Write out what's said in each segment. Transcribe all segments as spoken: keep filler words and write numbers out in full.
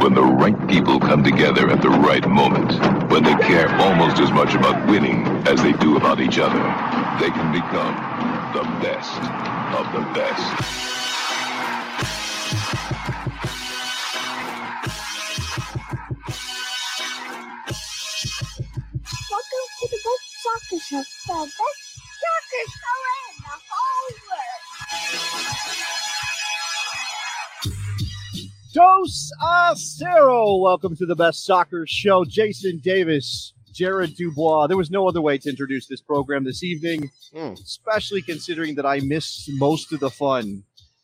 when the right people come together at the right moment, when they care almost as much about winning as they do about each other, they can become the best of the best. Welcome to the Best Soccer Show, the best soccer show in the whole world. Dos a Cero. Welcome to the Best Soccer Show. Jason Davis, Jared Dubois. There was no other way to introduce this program this evening, mm. especially considering that I missed most of the fun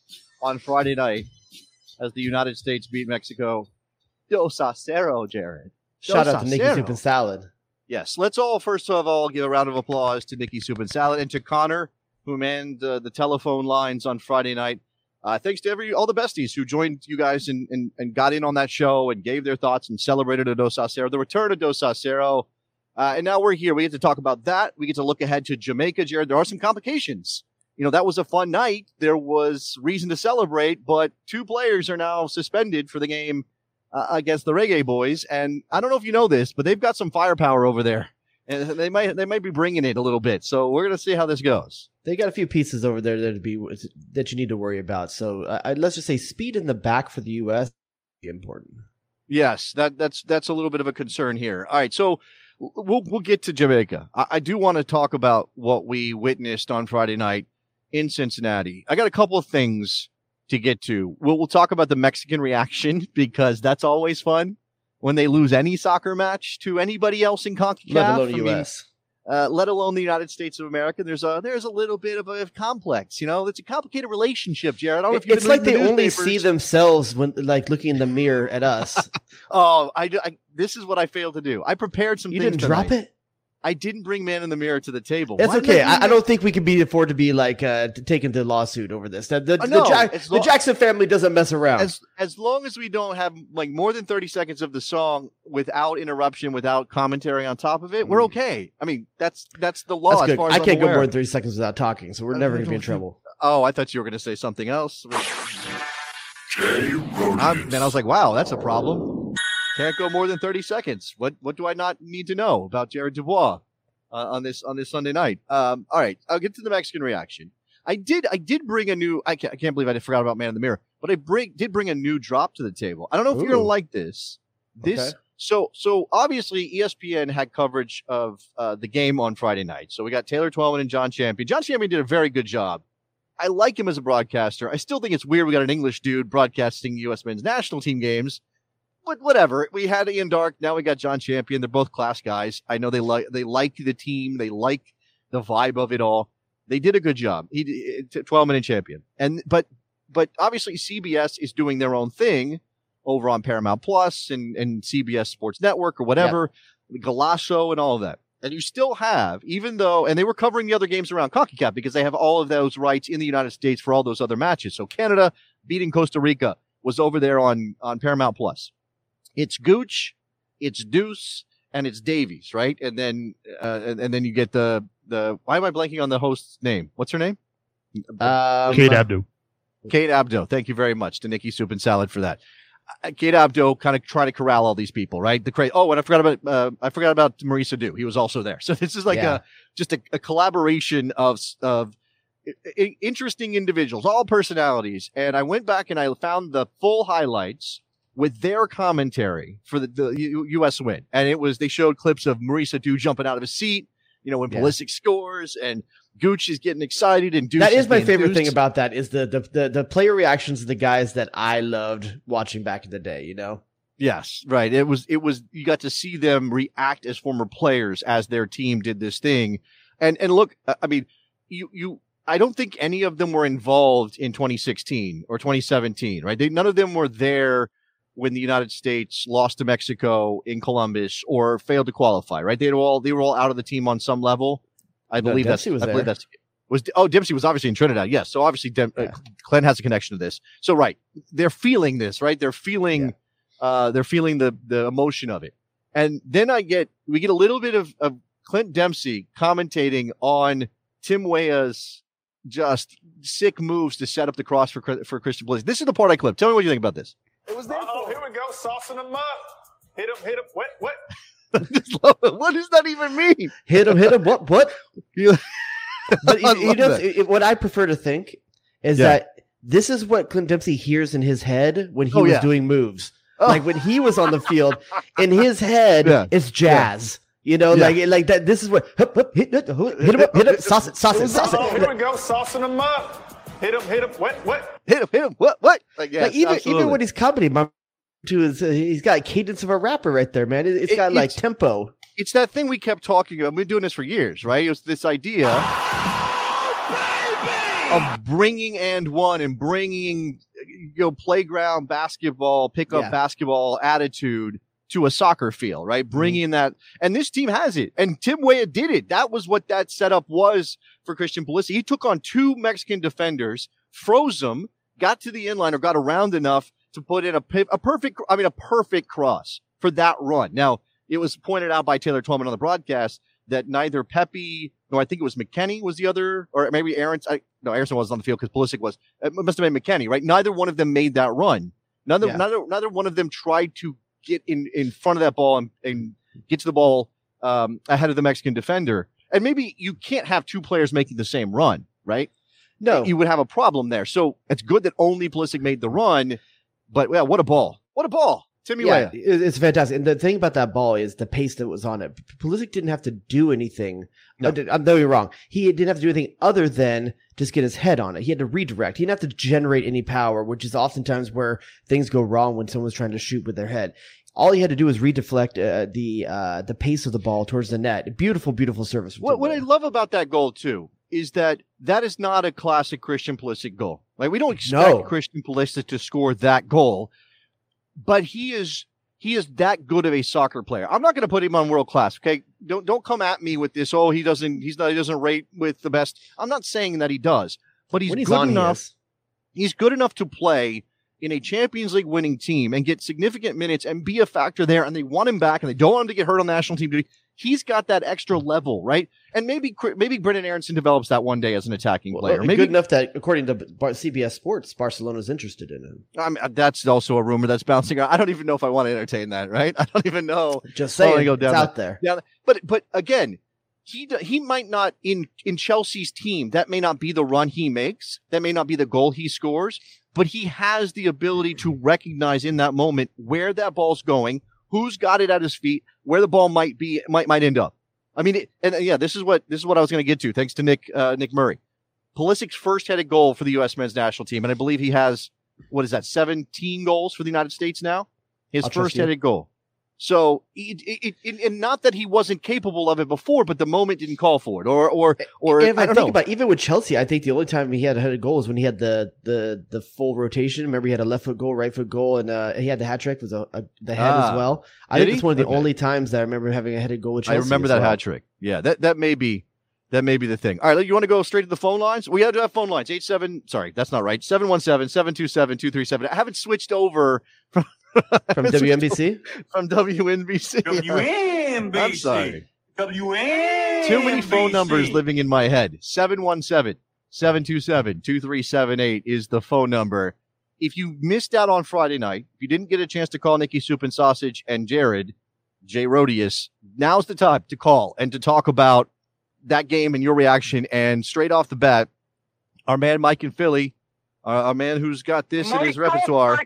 on Friday night as the United States beat Mexico. Dos a Cero, Jared. Shout out to Nikki Soup and Salad. Yes, let's all, first of all, give a round of applause to Nikki Soup and Salad and to Connor, who manned uh, the telephone lines on Friday night. Uh, thanks to every all the besties who joined you guys and, and, and got in on that show and gave their thoughts and celebrated a Dos a Cero, the return of Dos a Cero. Uh, and now we're here. We get to talk about that. We get to look ahead to Jamaica, Jared. There are some complications. You know, that was a fun night. There was reason to celebrate, but two players are now suspended for the game Uh, against the Reggae Boys, and I don't know if you know this, but they've got some firepower over there, and they might they might be bringing it a little bit. So we're gonna see how this goes. They got a few pieces over there that be that you need to worry about. So uh, let's just say speed in the back for the U S is important. Yes, that that's that's a little bit of a concern here. All right, so we'll we'll get to Jamaica. I, I do want to talk about what we witnessed on Friday night in Cincinnati. I got a couple of things to get to. We'll, we'll talk about the Mexican reaction because that's always fun when they lose any soccer match to anybody else in CONCACAF. Let alone the I U S. Mean, uh, let alone the United States of America. There's a there's a little bit of a complex, you know. It's a complicated relationship, Jared. I don't know if you've It's like been they the only see themselves when, like, looking in the mirror at us. oh, I, I this is what I failed to do. I prepared some you things. You didn't tonight. drop it? I didn't bring Man in the Mirror to the table. That's Why okay. I, I don't think we can be afford to be like uh, taken to lawsuit over this. The, the, uh, no, the, Jack, long, the Jackson family doesn't mess around. As as long as we don't have like more than thirty seconds of the song without interruption, without commentary on top of it, we're okay. I mean, that's that's the law. That's as good. far as I I'm can't aware. go more than thirty seconds without talking, so we're uh, never going to be in trouble. Oh, I thought you were going to say something else. Um, then I was like, wow, that's a problem. Can't go more than thirty seconds. What what do I not need to know about Jared Dubois? Uh, on this on this Sunday night. Um, all right, I'll get to the Mexican reaction. I did I did bring a new. I can't, I can't believe I forgot about Man in the Mirror, but I bring did bring a new drop to the table. I don't know if Ooh. You're gonna like this. This okay. so so obviously E S P N had coverage of uh, the game on Friday night. So we got Taylor Twellman and John Champion. John Champion did a very good job. I like him as a broadcaster. I still think it's weird we got an English dude broadcasting U S men's national team games. But whatever. We had Ian Dark. Now we got John Champion. They're both class guys. I know they like they like the team. They like the vibe of it all. They did a good job. He Twelman and Champion. And but but obviously C B S is doing their own thing over on Paramount Plus and, and C B S Sports Network or whatever, yeah. Golazo and all of that. And you still have, even though, and they were covering the other games around CONCACAF because they have all of those rights in the United States for all those other matches. So Canada beating Costa Rica was over there on, on Paramount Plus. It's Gooch, it's Deuce, and it's Davies, right? And then, uh, and, and then you get the the. Why am I blanking on the host's name? What's her name? Um, Kate Abdo. Kate Abdo. Thank you very much to Nikki Soup and Salad for that. Uh, Kate Abdo kind of trying to corral all these people, right? The cra- Oh, and I forgot about uh, I forgot about Marisa Dew. He was also there. So this is like yeah. a just a, a collaboration of of interesting individuals, all personalities. And I went back and I found the full highlights with their commentary for the, the U S win. And it was, they showed clips of Marisa Dew jumping out of his seat, you know, when yeah. Pulisic scores and Gooch is getting excited and Deuce That is, is my favorite Deuced. thing about that is the, the, the, the player reactions of the guys that I loved watching back in the day, you know? Yes, right. It was, it was, you got to see them react as former players as their team did this thing. And, and look, I mean, you, you, I don't think any of them were involved in twenty sixteen or twenty seventeen, right? They, none of them were there when the United States lost to Mexico in Columbus or failed to qualify, right? They were all they were all out of the team on some level. I believe no, that's was I there. believe that's was oh Dempsey was obviously in Trinidad, yes. So obviously Dem- yeah. uh, Glenn has a connection to this. So right, they're feeling this, right? They're feeling yeah. uh, they're feeling the the emotion of it. And then I get we get a little bit of, of Clint Dempsey commentating on Tim Weah's just sick moves to set up the cross for for Christian Pulisic. This is the part I clipped. Tell me what you think about this. It was there. Oh, here we go. go, saucing them up. Hit him, hit him. What? What? What does that even mean? Hit him, hit him. What? What? You, but you, you know, it, what I prefer to think is Yeah. that this is what Clint Dempsey hears in his head when he Oh, was yeah. doing moves. Oh. Like when he was on the field, in his head, Yeah. it's jazz. You know, Yeah. like like that. This is what hip, hip, hit, hit, hit him up, hit him, sauce it, sauce it, sauce Oh, it. here we go, saucing them up. Hit him, hit him. What? What? hit him, hit him. What? What? Like, yes, Like even absolutely. even when he's comedy, my to his, uh, he's got cadence of a rapper right there, man. It, it's It- got like it's- tempo. it's that thing we kept talking about. We've been doing this for years, right? It was this idea of bringing and one and bringing, you know, playground basketball, pickup Yeah. basketball attitude to a soccer field, right? Bringing that, and this team has it. And Tim Weah did it. That was what that setup was for Christian Pulisic. He took on two Mexican defenders, froze them, got to the inline or got around enough to put in a, pi- a perfect, I mean, a perfect cross for that run. Now, it was pointed out by Taylor Twellman on the broadcast that neither Pepe, no, I think it was McKennie was the other, or maybe Aaron's. I, no, Aronson wasn't on the field because Pulisic was. It must have been McKennie, right? Neither one of them made that run. Neither, Yeah. neither, neither one of them tried to get in, in front of that ball and, and get to the ball um, ahead of the Mexican defender. And maybe you can't have two players making the same run, right? No, You would have a problem there. So it's good that only Pulisic made the run, but yeah, what a ball. What a ball. Timmy yeah, Weah. it- it's fantastic. And the thing about that ball is the pace that was on it. Pulisic didn't have to do anything. No. Uh, did- I'm no, you're wrong. He didn't have to do anything other than just get his head on it. He had to redirect. He didn't have to generate any power, which is oftentimes where things go wrong when someone's trying to shoot with their head. All he had to do was redeflect uh, the uh, the pace of the ball towards the net. Beautiful, beautiful service. from What, Tim what I Weah. love about that goal, too, is that that is not a classic Christian Pulisic goal. Like, we don't expect No. Christian Pulisic to score that goal, but he is he is that good of a soccer player. I'm not going to put him on world class, okay? Don't don't come at me with this. Oh, he doesn't he's not he doesn't rate with the best. I'm not saying that he does, but he's when he's good on, he enough. is. He's good enough to play in a Champions League winning team and get significant minutes and be a factor there. And they want him back and they don't want him to get hurt on national team duty. He's got that extra level, right? And maybe maybe Brendan Aronson develops that one day as an attacking Well, player. good Maybe enough that, according to Bar- C B S Sports, Barcelona's interested in him. I mean, that's also a rumor that's bouncing around. I don't even know if I want to entertain that, right? I don't even know. Just Oh, saying, they go it's down out there. Yeah, but but again, he d- he might not in in Chelsea's team. That may not be the run he makes. That may not be the goal he scores. But he has the ability to recognize in that moment where that ball's going, who's got it at his feet, where the ball might be might might end up. I mean, it, and uh, yeah, this is what this is what I was going to get to. Thanks to Nick uh, Nick Murray, Pulisic's first headed goal for the U S men's national team, and I believe he has what is that seventeen goals for the United States now. His I'll trust first you. headed goal. So, it, it, it, and not that he wasn't capable of it before, but the moment didn't call for it, or or or And if I, I don't think know. about even with Chelsea, I think the only time he had a headed goal was when he had the the the full rotation. Remember, he had a left foot goal, right foot goal, and uh, he had the hat trick was a, a, the head Ah. as well. I Did think he? it's one of the Okay. only times that I remember having a headed goal with Chelsea. I remember as that well. hat trick. Yeah, that that may be that may be the thing. All right, you want to go straight to the phone lines? We have to have phone lines. Eight seven. Sorry, that's not right. Seven one seven seven two seven two three seven. I haven't switched over from From W N B C. from W N B C. W N B C. I'm sorry. W N B C. Too many phone numbers living in my head. seven one seven seven two seven two three seven eight is the phone number. If you missed out on Friday night, if you didn't get a chance to call Nikki Soup and Sausage and Jared, Jay Rodius, now's the time to call and to talk about that game and your reaction. And straight off the bat, our man Mike in Philly, uh, our man who's got this in his repertoire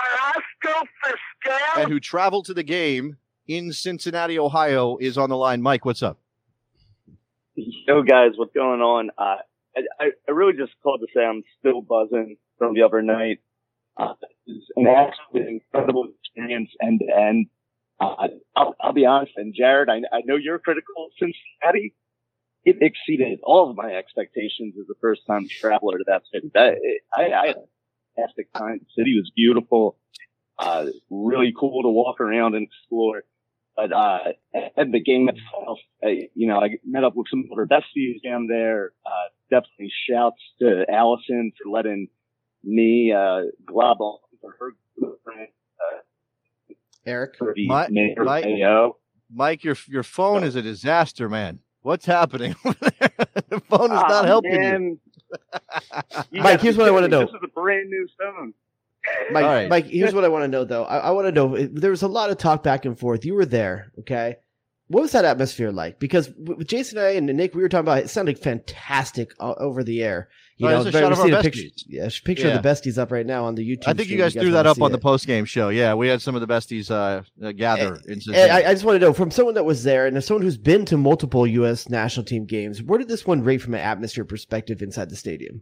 and who traveled to the game in Cincinnati, Ohio, is on the line. Mike, what's up? Yo, guys, what's going on? Uh, I, I really just called to say I'm still buzzing from the other night. Uh, it's an absolutely incredible experience end to end. Uh, I'll, I'll be honest, and Jared, I, I know you're critical of Cincinnati. It exceeded all of my expectations as a first-time traveler to that city. That, it, I, I had a fantastic time. The city was beautiful, uh, really cool to walk around and explore. But uh, and the game itself, uh, you know, I met up with some of our besties down there. Uh, definitely shouts to Allison for letting me uh, glob on for her girlfriend. Uh, Eric. for the Mike- mayor Mike- A O. Mike, your your phone is a disaster, man. What's happening? The phone is not Ah, helping you. man. You Mike, got here's to what I tell wanna me, know. This is a brand new phone. Mike, All right. Mike, here's what I want to know, though. I, I want to know, there was a lot of talk back and forth. You were there, okay? What was that atmosphere like? Because with Jason and I and Nick, we were talking about it. It sounded fantastic uh, over the air. You oh, know, there's a shot of our a besties. picture, yeah, picture Yeah. of the besties up right now on the YouTube. I think stream. you guys, threw wanna that up see on it. the post game show. Yeah, we had some of the besties uh, uh, gather. in And Cincinnati. I, I just want to know, from someone that was there and as someone who's been to multiple U S national team games, where did this one rate from an atmosphere perspective inside the stadium?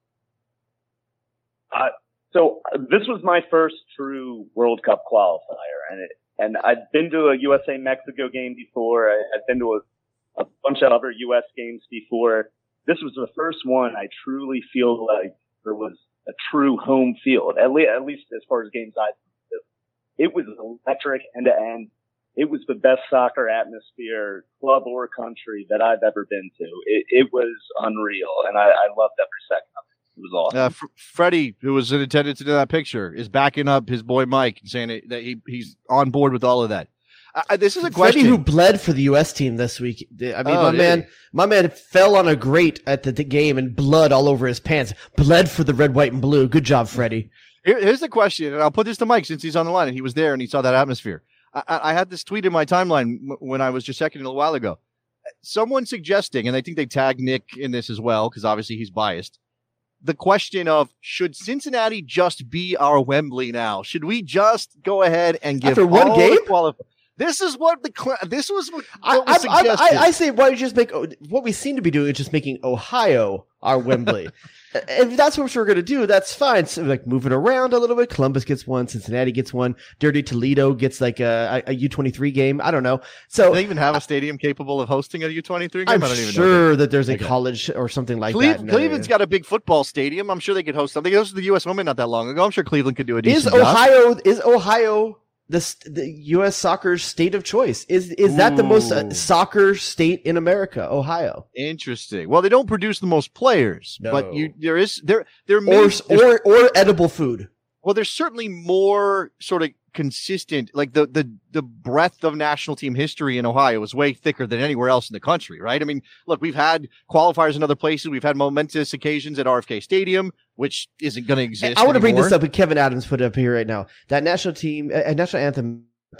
Uh, so uh, this was my first true World Cup qualifier, and it, and I'd been to a U S A Mexico game before. I, I'd been to a, a bunch of other U S games before. This was the first one I truly feel like there was a true home field, at least, at least as far as games I've been to. It was electric end to end. It was the best soccer atmosphere, club or country, that I've ever been to. It, it was unreal, and I, I loved every second of it. It was awesome. Uh, F- Freddie, who was in attendance in that picture, is backing up his boy Mike and saying that he, he's on board with all of that. Uh, this is a question. Freddie, who bled for the U S team this week. I mean, Oh, my did man, he? my man fell on a grate at the, the game and blood all over his pants. Bled for the red, white, and blue. Good job, Freddie. Here, here's the question, and I'll put this to Mike since he's on the line and he was there and he saw that atmosphere. I, I, I had this tweet in my timeline w- when I was just checking it a little while ago. Someone suggesting, and I think they tagged Nick in this as well, because obviously he's biased, the question of, should Cincinnati just be our Wembley now? Should we just go ahead and give After one all game? the quali- This is what the cl- this was what, I, what was I, I, suggested. I, I say, why don't you just make what we seem to be doing is just making Ohio our Wembley. If that's what we're going to do, that's fine. So, like, move it around a little bit. Columbus gets one, Cincinnati gets one, Dirty Toledo gets like a, a U twenty-three game. I don't know. So Do they even have a stadium capable of hosting a U twenty-three game? I'm I don't even know. sure that there's a Okay. college or something like Cleve- that. in that Cleveland's area. got a big football stadium. I'm sure they could host something. They hosted the U S Women not that long ago. I'm sure Cleveland could do a Is decent job. Ohio is Ohio the st- the U S soccer's state of choice? Is is that the most uh, Ooh. soccer state in America? Ohio, Interesting. Well, they don't produce the most players, No. but you there is there there may, or there's- or or edible food. well, there's certainly more sort of consistent, like the the the breadth of national team history in Ohio is way thicker than anywhere else in the country, right? I mean, look, we've had qualifiers in other places. We've had momentous occasions at R F K Stadium, which isn't going to exist. I want to bring this anymore. up, and Kevin Adams put it up here right now. That national team, uh, national anthem.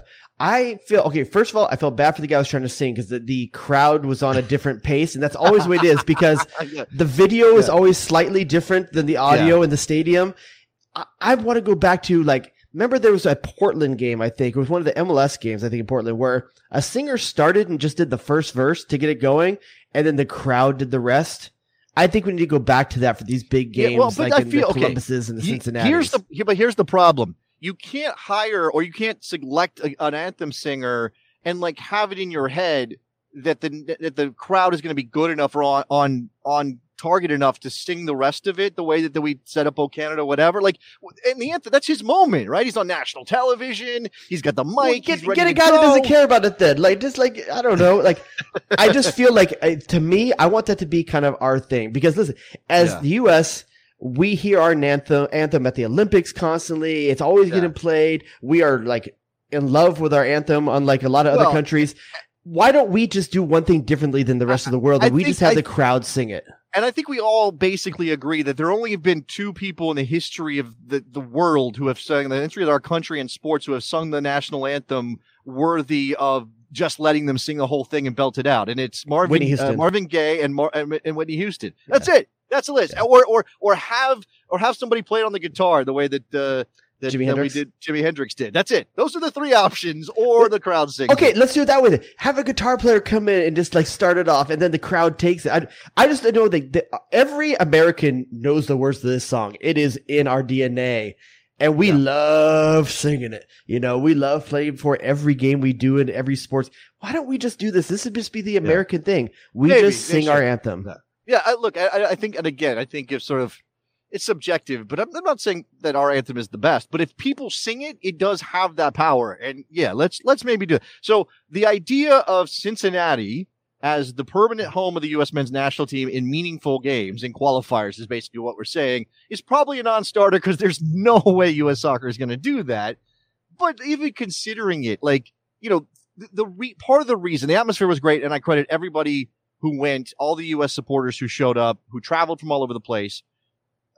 I feel okay. First of all, I felt bad for the guy who was trying to sing because the, the crowd was on a different pace, and that's always the way it is because Yeah. the video is Yeah. always slightly different than the audio in the stadium. I, I want to go back to like, remember there was a Portland game, I think. It was one of the M L S games, I think, in Portland, where a singer started and just did the first verse to get it going, and then the crowd did the rest. I think we need to go back to that for these big games, Yeah, well, but like I in feel- the okay. Columbuses and the He- Cincinnati. Here's the yeah, but here's the problem. You can't hire or you can't select a, an anthem singer and like have it in your head that the that the crowd is going to be good enough or on on on target enough to sing the rest of it the way that, that we set up "O Canada," whatever. Like, and the anthem, that's his moment, right? He's on national television. He's got the mic. Well, get, he's ready get a to guy go. that doesn't care about it then. Like, just like, I don't know. Like, I just feel like, uh, to me, I want that to be kind of our thing. Because listen, as Yeah. the U S, we hear our anthem, anthem at the Olympics constantly. It's always Yeah. getting played. We are like in love with our anthem, unlike a lot of Well, other countries. Why don't we just do one thing differently than the rest of the world? I And we think- just have I- the crowd sing it. And I think we all basically agree that there only have been two people in the history of the, the world who have sung the history of our country and sports who have sung the national anthem worthy of just letting them sing the whole thing and belt it out. And it's Marvin, Whitney uh, Houston. Marvin Gaye and, Mar- and, and Whitney Houston. That's it. That's the list. Or, or, or have, or have somebody play it on the guitar the way that, uh, that, Jimi that we Hendrix? did, Jimi Hendrix did. That's it. Those are the three options, or the crowd sings. Okay, it. let's do it that way. Have a guitar player come in and just like start it off, and then the crowd takes it. I, I just know that, that every American knows the words to this song. It is in our D N A, and we Yeah. love singing it. You know, we love playing for every game we do in every sports. Why don't we just do this? This would just be the American thing. We Maybe, just they sing our should. anthem. Yeah. Yeah, I, look, I, I think, and again, I think if sort of, it's subjective, but I'm, I'm not saying that our anthem is the best. But if people sing it, it does have that power. And yeah, let's let's maybe do it. So the idea of Cincinnati as the permanent home of the U S men's national team in meaningful games and qualifiers is basically what we're saying is probably a non-starter because there's no way U S soccer is going to do that. But even considering it, like, you know, the, the re- part of the reason the atmosphere was great, and I credit everybody who went, all the U S supporters who showed up, who traveled from all over the place.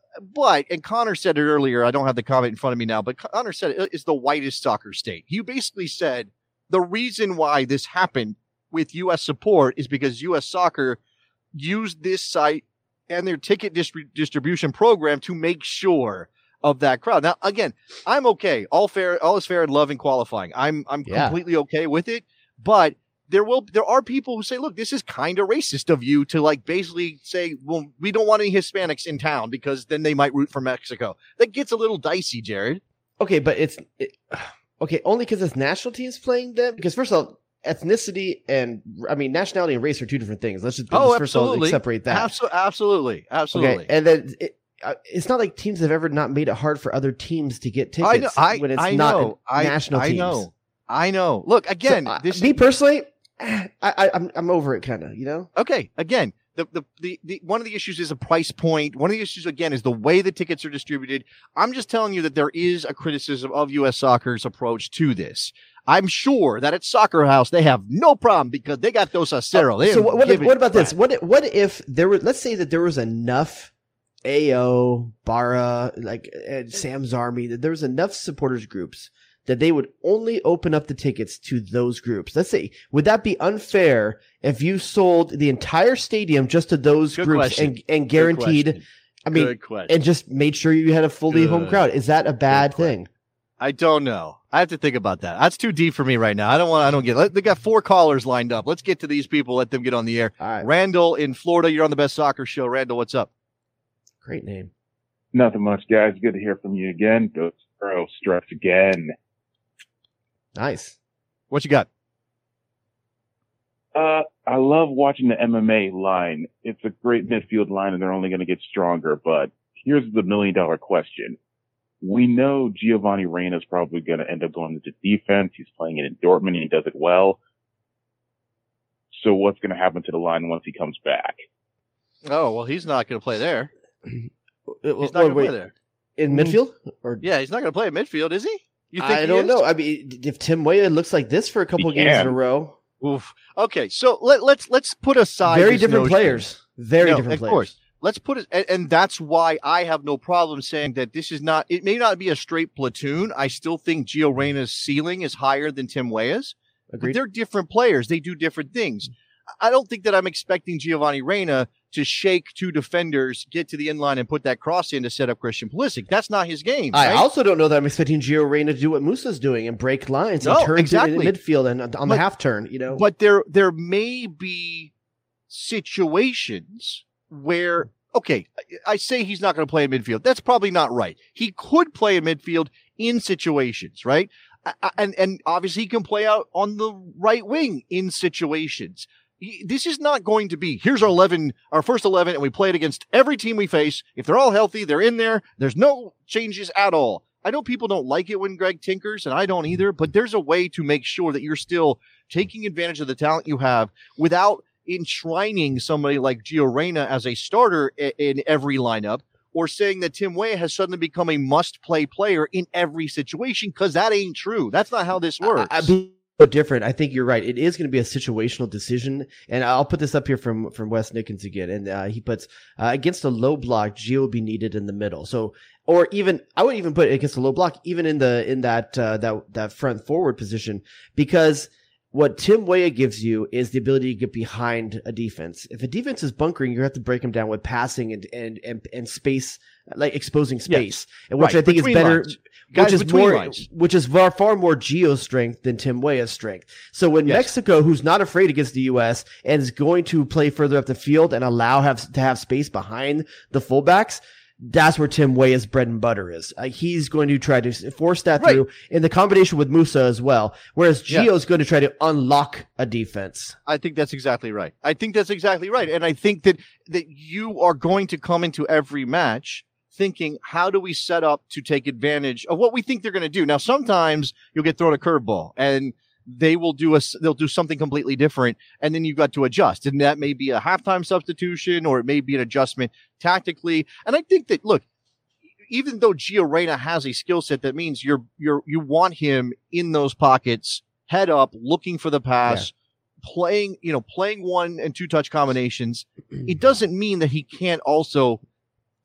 but, and Connor said it earlier, I don't have the comment in front of me now, but Connor said it is the whitest soccer state. He basically said the reason why this happened with U S support is because U S Soccer used this site and their ticket distri- distribution program to make sure of that crowd. Now, again, I'm okay. All fair, all is fair in love and qualifying. I'm, I'm Yeah. completely okay with it, but there will, there are people who say, look, this is kind of racist of you to like basically say, well, we don't want any Hispanics in town because then they might root for Mexico. That gets a little dicey, Jared. Okay, but it's it, okay only because it's national teams playing them. Because first of all, ethnicity and I mean nationality and race are two different things. Let's just, Oh, let's first of all absolutely. separate that. Absolutely. Absolutely. Absolutely. Okay, and then it, uh, it's not like teams have ever not made it hard for other teams to get tickets I know. I, when it's I not know. I, national I teams. know. I know. Look, again, So, uh, this me personally, I, I, I'm I'm over it, kind of. You know. okay. Again, the, the the the one of the issues is a price point. One of the issues again is the way the tickets are distributed. I'm just telling you that there is a criticism of U S Soccer's approach to this. I'm sure that at Soccer House they have no problem because they got those acero. They so what? What, give it what about this? crap. What? What if there were? Let's say that there was enough A O, Barra, like and Sam's Army. That there was enough supporters groups that they would only open up the tickets to those groups. Let's say, would that be unfair if you sold the entire stadium just to those Good groups question. and and Good guaranteed? question. I mean, Good question. and just made sure you had a fully home Good. crowd. Is that a bad Good question. thing? I don't know. I have to think about that. That's too deep for me right now. I don't want. I don't get. Let, they got four callers lined up. Let's get to these people. Let them get on the air. All right, Randall in Florida. You're on the Best Soccer Show. Randall, what's up? great name. Nothing much, guys. Good to hear from you again. Go Pro strikes again. Nice. What you got? Uh, I love watching the M M A line. It's a great midfield line, and they're only going to get stronger. But here's the million dollar question. We know Giovanni Reyna is probably going to end up going into defense. He's playing it in Dortmund, and he does it well. So what's going to happen to the line once he comes back? Oh well, he's not going to play there. He's not Wait, going to wait, play there. in midfield or Yeah, he's not going to play at midfield, is he? You think I he don't is? know. I mean, if Tim Weah looks like this for a couple He games can. in a row, Oof. Okay, so let, let's let's put aside very this different notion. players. Very No, different of players. course. Let's put it, and, and that's why I have no problem saying that this is not. It may not be a straight platoon. I still think Gio Reyna's ceiling is higher than Tim Weah's. But Agreed. they're different players. They do different things. I don't think that I'm expecting Giovanni Reyna to shake two defenders, get to the inline, and put that cross in to set up Christian Pulisic. That's not his game. I right? also don't know that I'm expecting Gio Reyna to do what Musa's doing and break lines and No, turn exactly. to in midfield and on But- the half turn. You know, But there there may be situations where, okay, I say he's not going to play in midfield. That's probably not right. He could play in midfield in situations, right? I- I- And and obviously he can play out on the right wing in situations. He- This is not going to be, here's our eleven, our first eleven, and we play it against every team we face. If they're all healthy, they're in there. There's no changes at all. I know people don't like it when Greg tinkers, and I don't either, but there's a way to make sure that you're still taking advantage of the talent you have without enshrining somebody like Gio Reyna as a starter i- in every lineup, or saying that Tim Weah has suddenly become a must-play player in every situation, because that ain't true. That's not how this works. I, I be so different. I think you're right. It is going to be a situational decision, and I'll put this up here from from Wes Nickens again, and uh, he puts uh, against a low block, Gio will be needed in the middle. So, or even I would even put it against a low block, even in the in that uh, that that front forward position, because what Tim Weah gives you is the ability to get behind a defense. If a defense is bunkering, you have to break them down with passing and and and, and space, like exposing space, and which Right, I think is between better. lines. Guys Which is between more, lines. which is far, far more Gio's strength than Tim Weah's strength. So when Yes. Mexico, who's not afraid against the U S and is going to play further up the field and allow have to have space behind the fullbacks, that's where Tim Weah's bread and butter is. Uh, he's going to try to force that Right. through in the combination with Musa as well. Whereas Yeah. Gio's going to try to unlock a defense. I think that's exactly right. I think that's exactly right. And I think that, that you are going to come into every match thinking, how do we set up to take advantage of what we think they're going to do? Now, sometimes you'll get thrown a curveball and they will do a, they'll do something completely different. And then you've got to adjust. And that may be a halftime substitution, or it may be an adjustment tactically. And I think that, look, even though Gio Reyna has a skill set, that means you're, you're, you want him in those pockets, head up, looking for the pass, playing, you know, playing one and two touch combinations. It doesn't mean that he can't also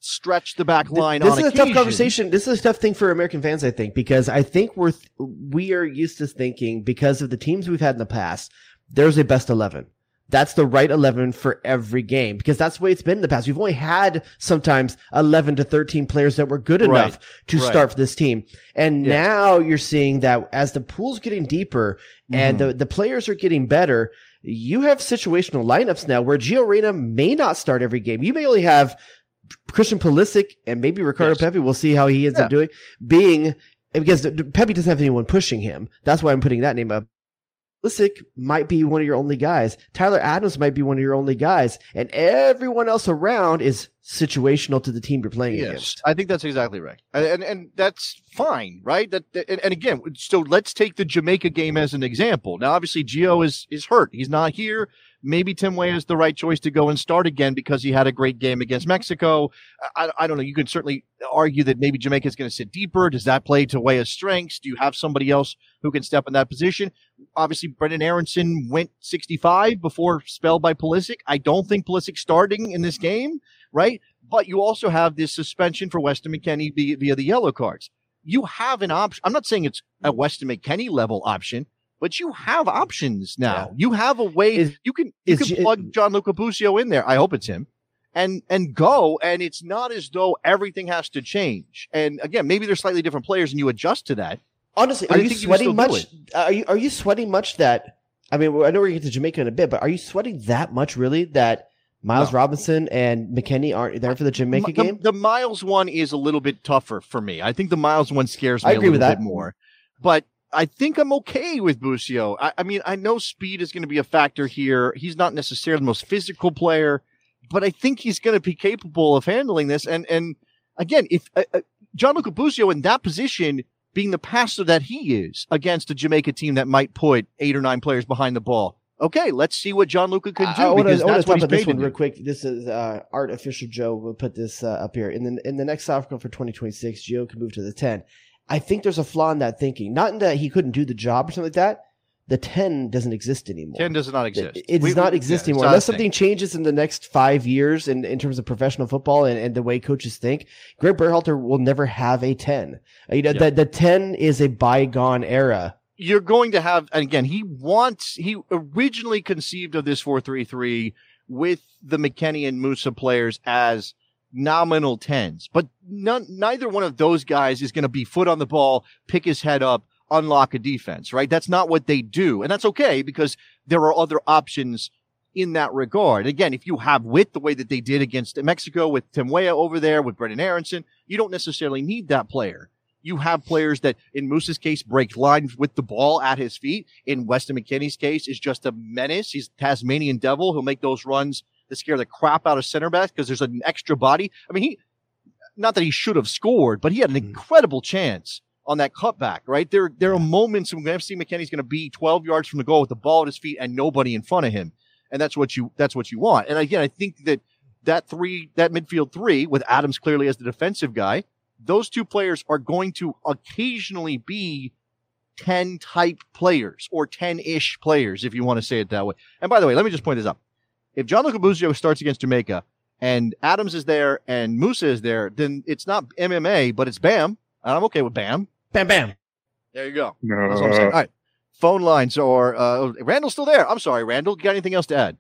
stretch the back line this on is occasion. a tough conversation. This is a tough thing for American fans, I think, because I think we're th- we are used to thinking, because of the teams we've had in the past, there's a best eleven. That's the right eleven for every game, because that's the way it's been in the past. We've only had sometimes eleven to thirteen players that were good enough right. to right. start for this team. And yeah. now you're seeing that as the pool's getting deeper mm-hmm. and the, the players are getting better, you have situational lineups now where Gio Reyna may not start every game. You may only have Christian Pulisic and maybe Ricardo yes. Pepi. We'll see how he ends yeah. up doing. Being, because Pepi doesn't have anyone pushing him. That's why I'm putting that name up. Pulisic might be one of your only guys. Tyler Adams might be one of your only guys. And everyone else around is situational to the team you're playing yes, against. I think that's exactly right. And, and and that's fine, right? That and, and again, so let's take the Jamaica game as an example. Now, obviously, Gio is, is hurt. He's not here. Maybe Tim Weah is the right choice to go and start again because he had a great game against Mexico. I, I don't know. You can certainly argue that maybe Jamaica is going to sit deeper. Does that play to Weah's strengths? Do you have somebody else who can step in that position? Obviously, Brendan Aronson went sixty-five before spelled by Pulisic. I don't think Pulisic starting in this game, right? But you also have this suspension for Weston McKennie via, via the yellow cards. You have an option. I'm not saying it's a Weston McKennie level option, but you have options now. Yeah. You have a way. Is, you can you can G- plug Gianluca Busio in there. I hope it's him, and and go. And it's not as though everything has to change. And again, maybe they're slightly different players, and you adjust to that. Honestly, are you sweating you much? Are you are you sweating much that? I mean, I know we're going to get to Jamaica in a bit, but are you sweating that much really that Miles no. Robinson and McKennie aren't there for the Jamaica the, game? The Miles one is a little bit tougher for me. I think the Miles one scares me I agree a little with that. bit more. But I think I'm okay with Busio. I, I mean, I know speed is going to be a factor here. He's not necessarily the most physical player, but I think he's going to be capable of handling this. And and again, if uh, uh, Gianluca Busio in that position, being the passer that he is against a Jamaica team that might put eight or nine players behind the ball. Okay, let's see what Gianluca can do. I, I because wanna, that's I want to talk what he's about this paid one to real do. quick. This is uh, Art Official Joe. We'll put this uh, up here. In the in the next South Africa for twenty twenty-six, Gio can move to the ten. I think there's a flaw in that thinking. Not in that he couldn't do the job or something like that. The ten doesn't exist anymore. ten does not exist. It, it does we, not we, exist yeah, anymore. Unless something changes in the next five years in, in terms of professional football and, and the way coaches think, Greg Berhalter will never have a ten. Uh, you know, yeah. the, the ten is a bygone era. You're going to have, and again, he wants, he originally conceived of this four three three with the McKennie and Musa players as nominal tens, but none, neither one of those guys is going to be foot on the ball, pick his head up, unlock a defense, right? That's not what they do. And that's okay because there are other options in that regard. Again, if you have width the way that they did against Mexico with Tim Weah over there, with Brendan Aronson, you don't necessarily need that player. You have players that, in Musa's case, break lines with the ball at his feet. In Weston McKennie's case, is just a menace. He's a Tasmanian devil. He'll make those runs that scare the crap out of center backs because there's an extra body. I mean, he, not that he should have scored, but he had an incredible chance on that cutback, right? There, there are moments when Steve McKennie's going to be twelve yards from the goal with the ball at his feet and nobody in front of him. And that's what you, that's what you want. And again, I think that that three, that midfield three with Adams clearly as the defensive guy, those two players are going to occasionally be ten type players or ten-ish players, if you want to say it that way. And by the way, let me just point this out. If Gianluca Busio starts against Jamaica and Adams is there and Musa is there, then it's not M M A, but it's Bam. And I'm okay with Bam. Bam, bam. There you go. No. That's what I'm saying. All right. Phone lines or uh, Randall's still there. I'm sorry, Randall. You got anything else to add?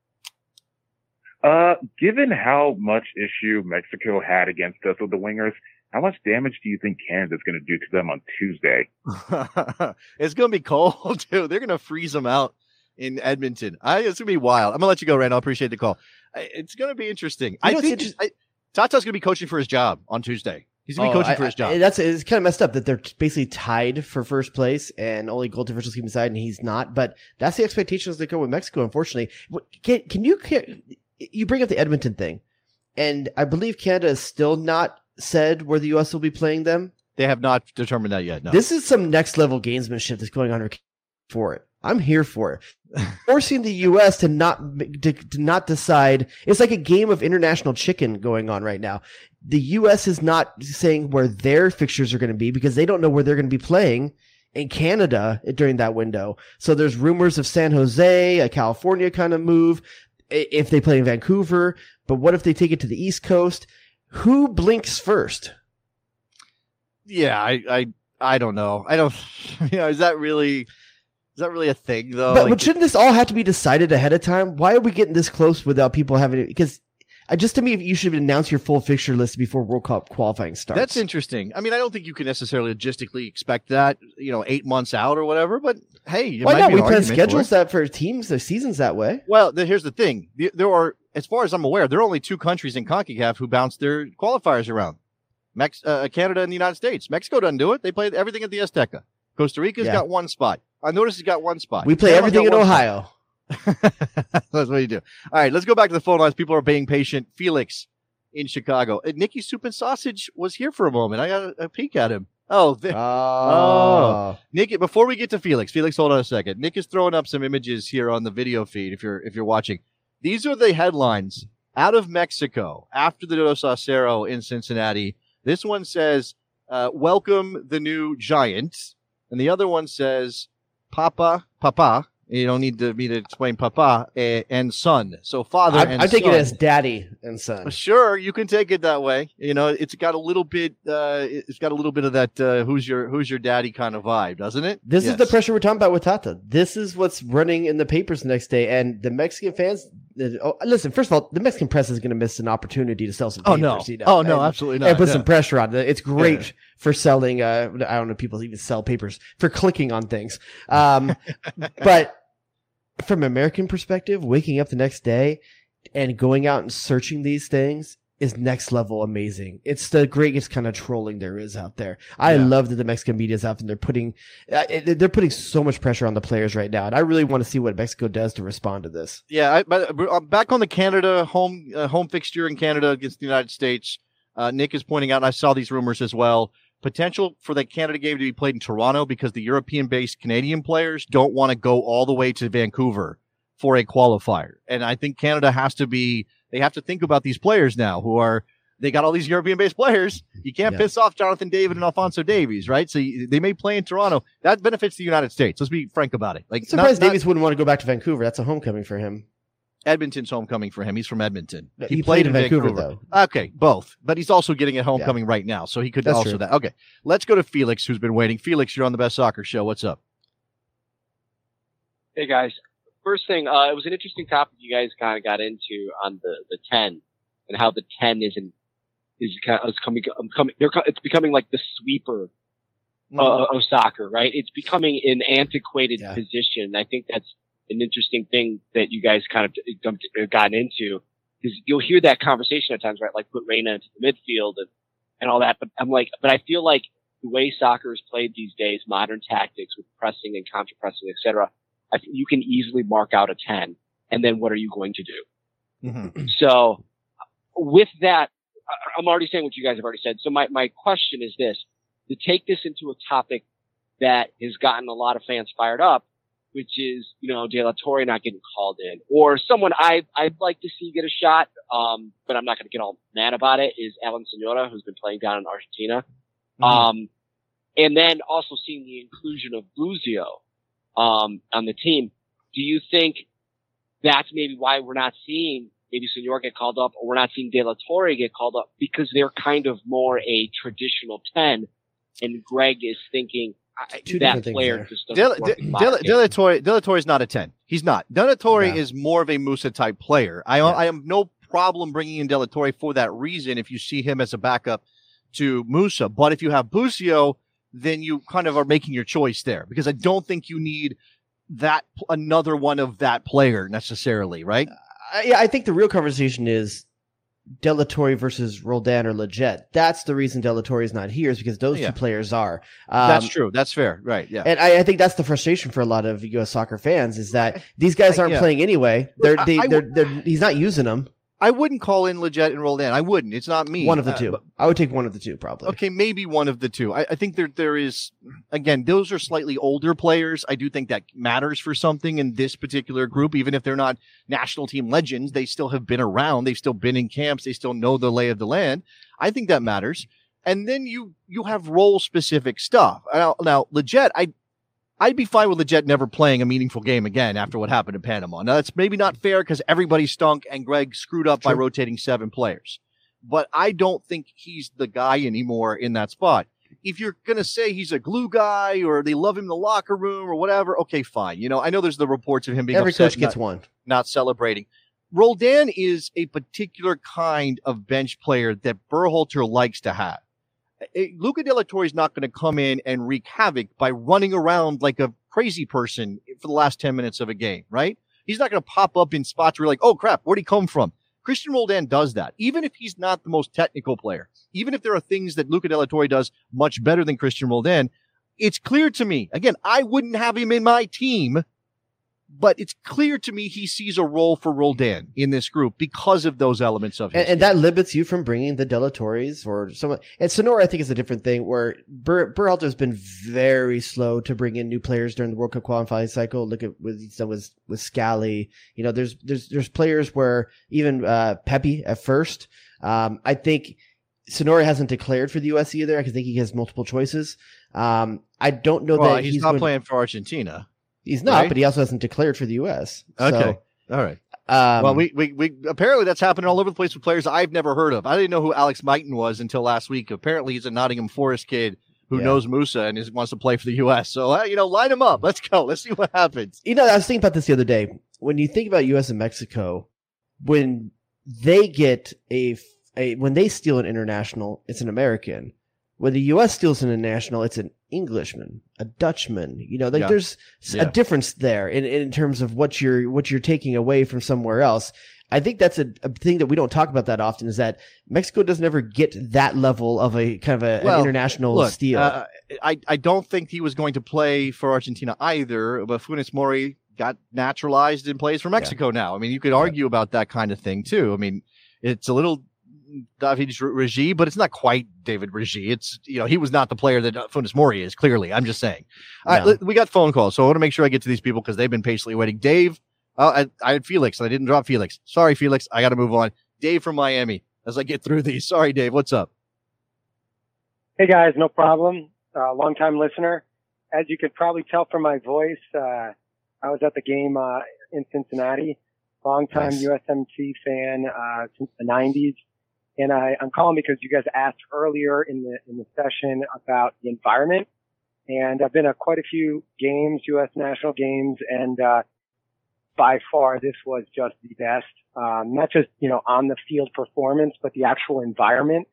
Uh, given how much issue Mexico had against us with the wingers, how much damage do you think Canada's going to do to them on Tuesday? It's going to be cold, too. They're going to freeze them out in Edmonton. I, it's going to be wild. I'm going to let you go, Randall. I appreciate the call. I, it's going to be interesting. You I know, think it's I, Tata's going to be coaching for his job on Tuesday. He's going to be Oh, coaching I- for his job. I- That's it's kind of messed up that they're basically tied for first place and only goal differentials keep aside and he's not. But that's the expectations that go with Mexico. Unfortunately, What- can can you can, you bring up the Edmonton thing, and I believe Canada is still not said where the U S will be playing them. They have not determined that yet. No. This is some next level gamesmanship that's going on for it. I'm here for it. Forcing the U S to not to, to not decide. It's like a game of international chicken going on right now. The U S is not saying where their fixtures are going to be because they don't know where they're going to be playing in Canada during that window. So there's rumors of San Jose, a California kind of move, if they play in Vancouver. But what if they take it to the East Coast? Who blinks first? Yeah, I, I, I don't know. I don't. You know, is that really, is that really a thing though? But, Like, but shouldn't this all have to be decided ahead of time? Why are we getting this close without people having it? Because uh, just to me, you should announce your full fixture list before World Cup qualifying starts. That's interesting. I mean, I don't think you can necessarily logistically expect that, you know, eight months out or whatever. But hey, it Why might not? be We an plan argument for schedules it. that for teams, their seasons that way. Well, the, here's the thing: The- there are, as far as I'm aware, there are only two countries in CONCACAF who bounce their qualifiers around: Mex- uh, Canada and the United States. Mexico doesn't do it; they play everything at the Azteca. Costa Rica's Yeah. got one spot. Honduras has got one spot. We play Panama everything got in one spot. Ohio. That's what you do. All right, let's go back to the phone lines. People are being patient. Felix in Chicago. Uh, Nicky Soup and Sausage was here for a moment. I got a, a peek at him. Oh, the, Oh. Nick, before we get to Felix, Felix, hold on a second. Nick is throwing up some images here on the video feed if you're if you're watching. These are the headlines out of Mexico after the Dos a Cero in Cincinnati. This one says, uh, welcome the new giant. And the other one says, Papa, Papa. You don't need to, me to explain Papa eh, and son. So father I, and I take son. it as daddy and son. Sure, you can take it that way. You know, it's got a little bit. Uh, it's got a little bit of that. Uh, who's your Who's your daddy kind of vibe, doesn't it? This Yes. is the pressure we're talking about with Tata. This is what's running in the papers the next day. And the Mexican fans, oh, listen, first of all, the Mexican press is going to miss an opportunity to sell some Oh papers. no! You know, Oh no! and, Absolutely not. and put Yeah. some pressure on it. It's great Yeah. for selling. Uh, I don't know if people even sell papers for clicking on things. Um, but from an American perspective, waking up the next day and going out and searching these things is next level amazing. It's the greatest kind of trolling there is out there. I Yeah. love that the Mexican media is out and they're putting uh, it- they're putting so much pressure on the players right now, and I really want to see what Mexico does to respond to this. Yeah, I, but uh, back on the Canada home uh, home fixture in Canada against the United States. Uh, Nick is pointing out, and I saw these rumors as well. Potential for the Canada game to be played in Toronto because the European-based Canadian players don't want to go all the way to Vancouver for a qualifier. And I think Canada has to be, they have to think about these players now who are, they got all these European-based players. You can't Yeah. piss off Jonathan David and Alfonso Davies, right? So you, they may play in Toronto. That benefits the United States. Let's be frank about it. Like, I'm surprised not- not- Davies wouldn't want to go back to Vancouver. That's a homecoming for him. Edmonton's homecoming for him. He's from Edmonton. He played in Vancouver, though. Okay, both. But he's also getting a homecoming right now, so he could That's also true. that. Okay, let's go to Felix, who's been waiting. Felix, you're on the Best Soccer Show. What's up? Hey guys, first thing, uh, it was an interesting topic you guys kind of got into on the, the ten and how the ten isn't is kind of is coming. um, coming they're, co- it's becoming like the sweeper uh, of soccer, right? It's becoming an antiquated Yeah. position. I think that's an interesting thing that you guys kind of jumped, uh, gotten into because you'll hear that conversation at times, right? Like put Reina into the midfield and and all that. But I'm like, but I feel like the way soccer is played these days, modern tactics with pressing and counter pressing, et cetera. I think you can easily mark out a ten, and then what are you going to do? Mm-hmm. So, with that, I- I'm already saying what you guys have already said. So my, my question is this, to take this into a topic that has gotten a lot of fans fired up, which is, you know, De La Torre not getting called in, or someone I, I'd like to see get a shot, um, but I'm not going to get all mad about it, is Alan Senora, who's been playing down in Argentina. Mm-hmm. Um, and then also seeing the inclusion of Buzio, um, on the team. Do you think that's maybe why we're not seeing maybe Senor get called up, or we're not seeing De La Torre get called up, because they're kind of more a traditional ten, and Greg is thinking I, Two that different things player there. just De, doesn't De, work in De, modern De La games. Torre, De La Torre is not a ten. He's not. De La Torre Yeah. is more of a Musa type player. I Yeah. I have no problem bringing in De La Torre for that reason if you see him as a backup to Musa. But if you have Busio, then you kind of are making your choice there, because I don't think you need that another one of that player necessarily, right? I, yeah, I think the real conversation is De La Torre versus Roldan or Leggett. That's the reason De La Torre is not here, is because those Yeah. two players are. Um, That's true. That's fair. Right. Yeah. And I, I think that's the frustration for a lot of U S soccer fans, is that these guys aren't yeah. playing anyway. They're, I- they, I they're, they're, he's not using them. I wouldn't call in Leggett and Roldan. I wouldn't. It's not me. One of the Uh, two. but- I would take one of the two, probably. Okay, maybe one of the two. I, I think there there is, again, those are slightly older players. I do think that matters for something in this particular group, even if they're not national team legends. They still have been around. They've still been in camps. They still know the lay of the land. I think that matters. And then you you have role specific stuff. Now, now Leggett, I I'd be fine with Leggett never playing a meaningful game again after what happened in Panama. Now, that's maybe not fair because everybody stunk and Greg screwed up by True. rotating seven players. but I don't think he's the guy anymore in that spot. If you're going to say he's a glue guy or they love him in the locker room or whatever, okay, fine. You know, I know there's the reports of him being Every upset coach gets not, one. not celebrating. Roldan is a particular kind of bench player that Berhalter likes to have. Luca De La Torre is not going to come in and wreak havoc by running around like a crazy person for the last ten minutes of a game, right? He's not going to pop up in spots where you're like, oh, crap, where'd he come from? Christian Roldan does that, even if he's not the most technical player. Even if there are things that Luca De La Torre does much better than Christian Roldan, it's clear to me, again, I wouldn't have him in my team, but it's clear to me he sees a role for Roldan in this group because of those elements of his and, and that limits you from bringing the De La Torres or someone. And Sonora, I think, is a different thing where Ber, Berhalter has been very slow to bring in new players during the World Cup qualifying cycle. Look at what he's done with, with Scally. You know, there's there's there's players where even uh, Pepe at first. Um, I think Sonora hasn't declared for the U S either. I think he has multiple choices. Um, I don't know well, that he's, he's not going playing for Argentina. He's not, right? but he also hasn't declared for the U S. Okay. So, all right. Um, well, we, we, we, apparently that's happening all over the place with players I've never heard of. I didn't know who Alex Mighton was until last week. Apparently he's a Nottingham Forest kid who Yeah. knows Musa and is, wants to play for the U S. So, uh, you know, line him up. Let's go. Let's see what happens. You know, I was thinking about this the other day. When you think about U S and Mexico, when they get a, a when they steal an international, it's an American. When the U S steals an international, it's an Englishman, a Dutchman. You know, like Yeah. there's Yeah. a difference there in, in terms of what you're what you're taking away from somewhere else. I think that's a, a thing that we don't talk about that often, is that Mexico doesn't ever get that level of a kind of a, Well, an international Look, steal. uh, I, I don't think he was going to play for Argentina either, but Funes Mori got naturalized and plays for Mexico now. I mean, you could argue about that kind of thing too. I mean, it's a little David Regi, but it's not quite David Regi. It's, you know, he was not the player that Funes Mori is, clearly. I'm just saying. All right, No. we got phone calls, so I want to make sure I get to these people because they've been patiently waiting. Dave, uh, I, I had Felix, and I didn't drop Felix. Sorry, Felix. I got to move on. Dave from Miami, as I get through these. Sorry, Dave. What's up? Hey guys, no problem. Uh, long time listener. As you could probably tell from my voice, uh, I was at the game, uh, in Cincinnati. Long time Nice. U S M C fan, uh, since the nineties. And I, I'm calling because you guys asked earlier in the, in the session about the environment. And I've been at quite a few games, U S national games, and, uh, by far this was just the best. Um, not just, you know, on the field performance, but the actual environment.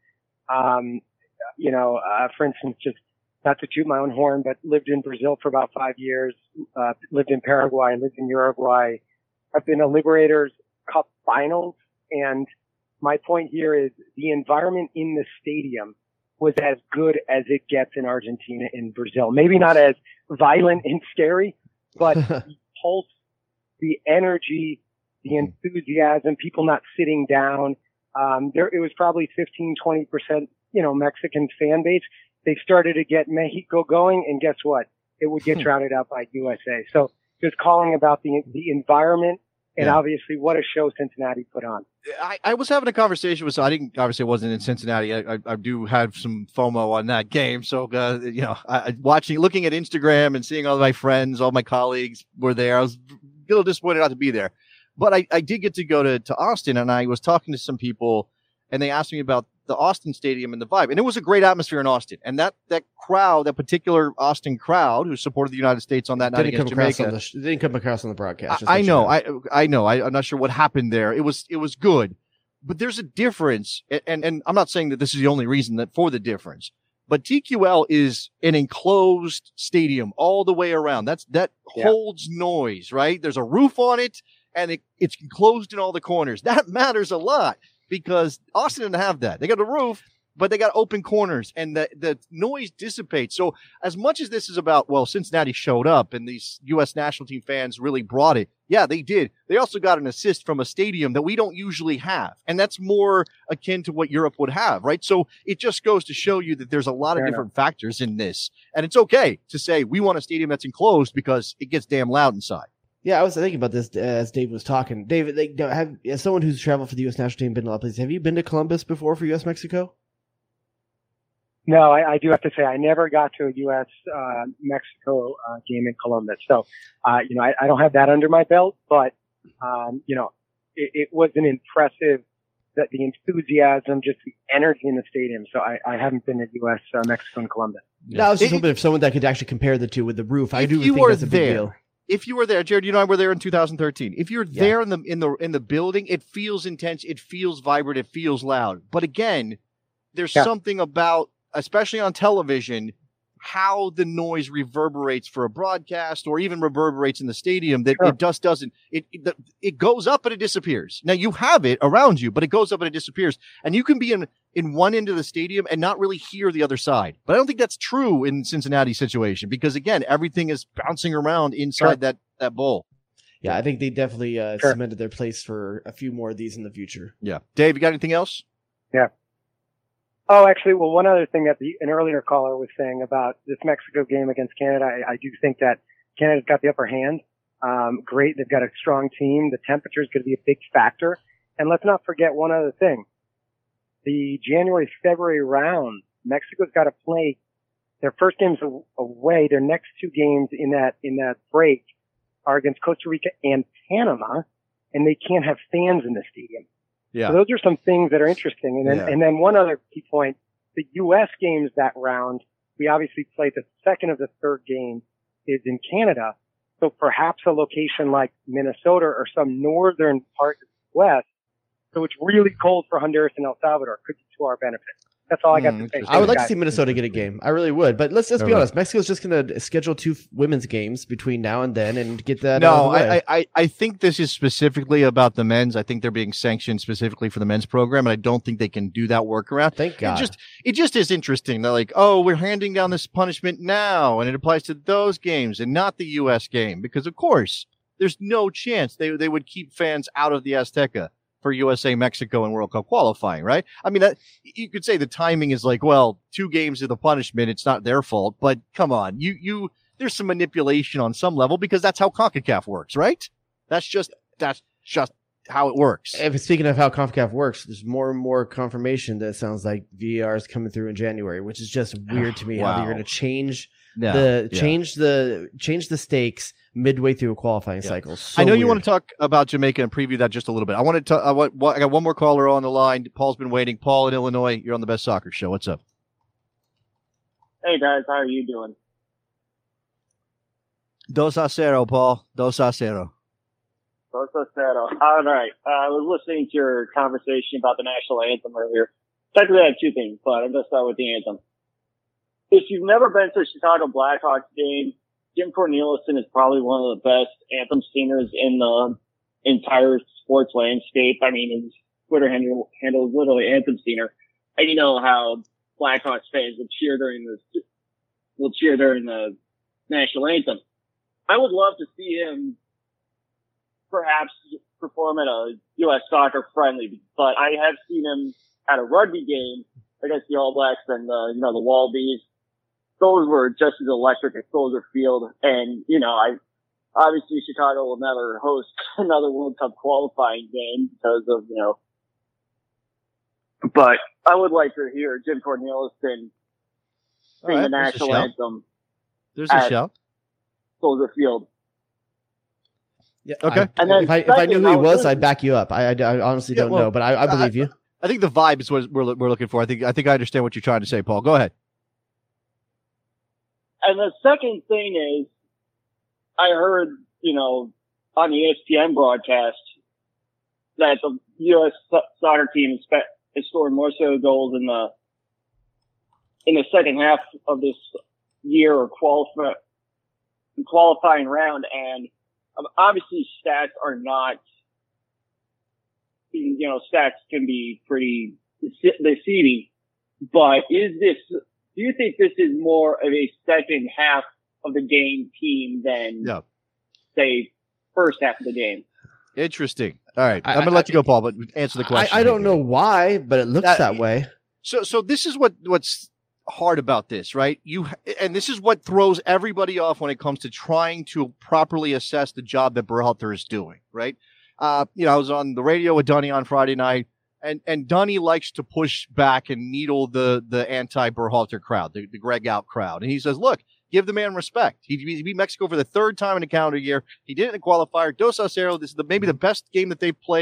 Um, you know, uh, for instance, just not to toot my own horn, but lived in Brazil for about five years, uh, lived in Paraguay, lived in Uruguay. I've been to Liberators Cup finals. And my point here is the environment in the stadium was as good as it gets in Argentina and Brazil. Maybe not as violent and scary, but the pulse, the energy, the enthusiasm, people not sitting down. Um, there, it was probably fifteen, twenty percent, you know, Mexican fan base. They started to get Mexico going, and guess what? It would get drowned out by U S A. So just calling about the, the environment, and Yeah. obviously what a show Cincinnati put on. I, I was having a conversation with, so I didn't, obviously it wasn't in Cincinnati. I, I, I do have some FOMO on that game. So, uh, you know, I, I- watching, looking at Instagram and seeing all my friends, all my colleagues were there. I was a little disappointed not to be there, but I, I did get to go to, to Austin, and I was talking to some people, and they asked me about the Austin stadium and the vibe. And it was a great atmosphere in Austin. And that, that crowd, that particular Austin crowd who supported the United States on that night didn't come against across Jamaica. on the sh- didn't come across on the broadcast. just I, I let you know, I I know. I, I'm not sure what happened there. It was it was good, but there's a difference, and, and and I'm not saying that this is the only reason that for the difference. But T Q L is an enclosed stadium all the way around. That's that Yeah. holds noise, right? There's a roof on it, and it, it's enclosed in all the corners. That matters a lot because Austin didn't have that. They got a roof, but they got open corners, and the, the noise dissipates. So as much as this is about, well, Cincinnati showed up and these U S national team fans really brought it. Yeah, they did. They also got an assist from a stadium that we don't usually have. And that's more akin to what Europe would have, right? So it just goes to show you that there's a lot Fair of different factors in this. And it's okay to say we want a stadium that's enclosed because it gets damn loud inside. Yeah, I was thinking about this uh, as Dave was talking. David, like, now, have as someone who's traveled for the U S national team, been to a lot of places, have you been to Columbus before for U S Mexico? No, I, I do have to say I never got to a U S uh, Mexico uh, game in Columbus. So, uh, you know, I, I don't have that under my belt, but, um, you know, it, it was an impressive the, the enthusiasm, just the energy in the stadium. So I, I haven't been to U S, uh, Mexico, and Columbus. No, I was just It- hoping if someone that could actually compare the two with the roof. I If do you think were that's a big there, deal. If you were there, Jared, you know I were there in two thousand thirteen. If you're Yeah. there in the in the in the building, it feels intense, it feels vibrant, it feels loud. But again, there's Yeah. something about, especially on television, how the noise reverberates for a broadcast or even reverberates in the stadium that Sure. it just doesn't. It, it the- it goes up and it disappears. Now you have it around you, but it goes up and it disappears. And you can be in in one end of the stadium and not really hear the other side. But I don't think that's true in Cincinnati's situation because again, everything is bouncing around inside Sure. that that bowl. Yeah, I think they definitely uh, Sure. cemented their place for a few more of these in the future. Yeah, Dave, you got anything else? Oh, actually, well, one other thing that the, an earlier caller was saying about this Mexico game against Canada, I, I do think that Canada's got the upper hand. Um, great. They've got a strong team. The temperature is going to be a big factor. And let's not forget one other thing. The January, February round, Mexico's got to play their first games a- away. Their next two games in that, in that break are against Costa Rica and Panama, and they can't have fans in the stadium. Yeah. So those are some things that are interesting. And then, Yeah. and then one other key point, the U S games that round, we obviously played the second of the third game is in Canada. So perhaps a location like Minnesota or some northern part of the West. So it's really cold for Honduras and El Salvador. Could be to our benefit. That's all I got Hmm, to say. I would like to Guys. see Minnesota get a game. I really would. But let's let's be All right. honest. Mexico's just going to schedule two f- women's games between now and then and get that. out No, of the way. I, I, I think this is specifically about the men's. I think they're being sanctioned specifically for the men's program, and I don't think they can do that workaround. Thank God. It just it just is interesting. They're like, oh, we're handing down this punishment now, and it applies to those games and not the U S game, because of course there's no chance they they would keep fans out of the Azteca for U S A, Mexico, and World Cup qualifying, right? I mean, that, you could say the timing is like, well, two games of the punishment, it's not their fault, but come on, you you there's some manipulation on some level because that's how CONCACAF works, right? That's just that's just how it works. If speaking of how CONCACAF works, there's more and more confirmation that it sounds like V A R is coming through in January, which is just weird to me. How Wow. they're going to change Yeah, the yeah. change the change the stakes midway through a qualifying cycle. So I know you weird. want to talk about Jamaica and preview that just a little bit. I want to. I want. I got one more caller on the line. Paul's been waiting. Paul in Illinois. You're on the Best Soccer Show. What's up? Hey guys, how are you doing? Dos a cero, Paul. Dos a cero. So, so sad. All right. Uh, I was listening to your conversation about the national anthem earlier. Technically, I had two things, but I'm going to start with the anthem. If you've never been to a Chicago Blackhawks game, Jim Cornelison is probably one of the best anthem singers in the entire sports landscape. I mean, his Twitter handle, handle is literally anthem singer. And you know how Blackhawks fans will cheer during the, will cheer during the national anthem. I would love to see him perhaps perform at a U S soccer friendly, but I have seen him at a rugby game against the All Blacks and the, you know, the Wallabies. Those were just as electric as Soldier Field. And, you know, I, obviously Chicago will never host another World Cup qualifying game because of, you know, but I would like to hear Jim Cornelison sing All right, the there's a national shout. anthem There's a at shout. Soldier Field. Yeah, Okay. I- And then if I if I knew second, who he I was was, gonna- I'd back you up. I, I, I honestly Yeah, don't well, know, but I, I believe you. I think the vibe is what we're we're looking for. I think I think I understand what you're trying to say, Paul. Go ahead. And the second thing is, I heard, you know, on the E S P N broadcast that the U S so- soccer team is, spe- is scoring more so goals in the in the second half of this year or qualify, qualifying round, and um, obviously stats are not, you know, stats can be pretty dece- deceiving. But is this? Do you think this is more of a second half of the game team than, Yeah. say, first half of the game? Interesting. All right, I- I'm gonna I- let you go, Paul, but answer the I, question. I don't know why, but it looks Uh, that way. So, so this is what what's hard about this, right? You and this is what throws everybody off when it comes to trying to properly assess the job that Berhalter is doing, right? Uh, you know, I was on the radio with Dunny on Friday night, and and Dunny likes to push back and needle the the anti-Berhalter crowd, the, the Greg out crowd, and he says, "Look, give the man respect. He, he beat Mexico for the third time in a calendar year. He did it in a qualifier. Dos a cero. This is the, maybe the best game that they've played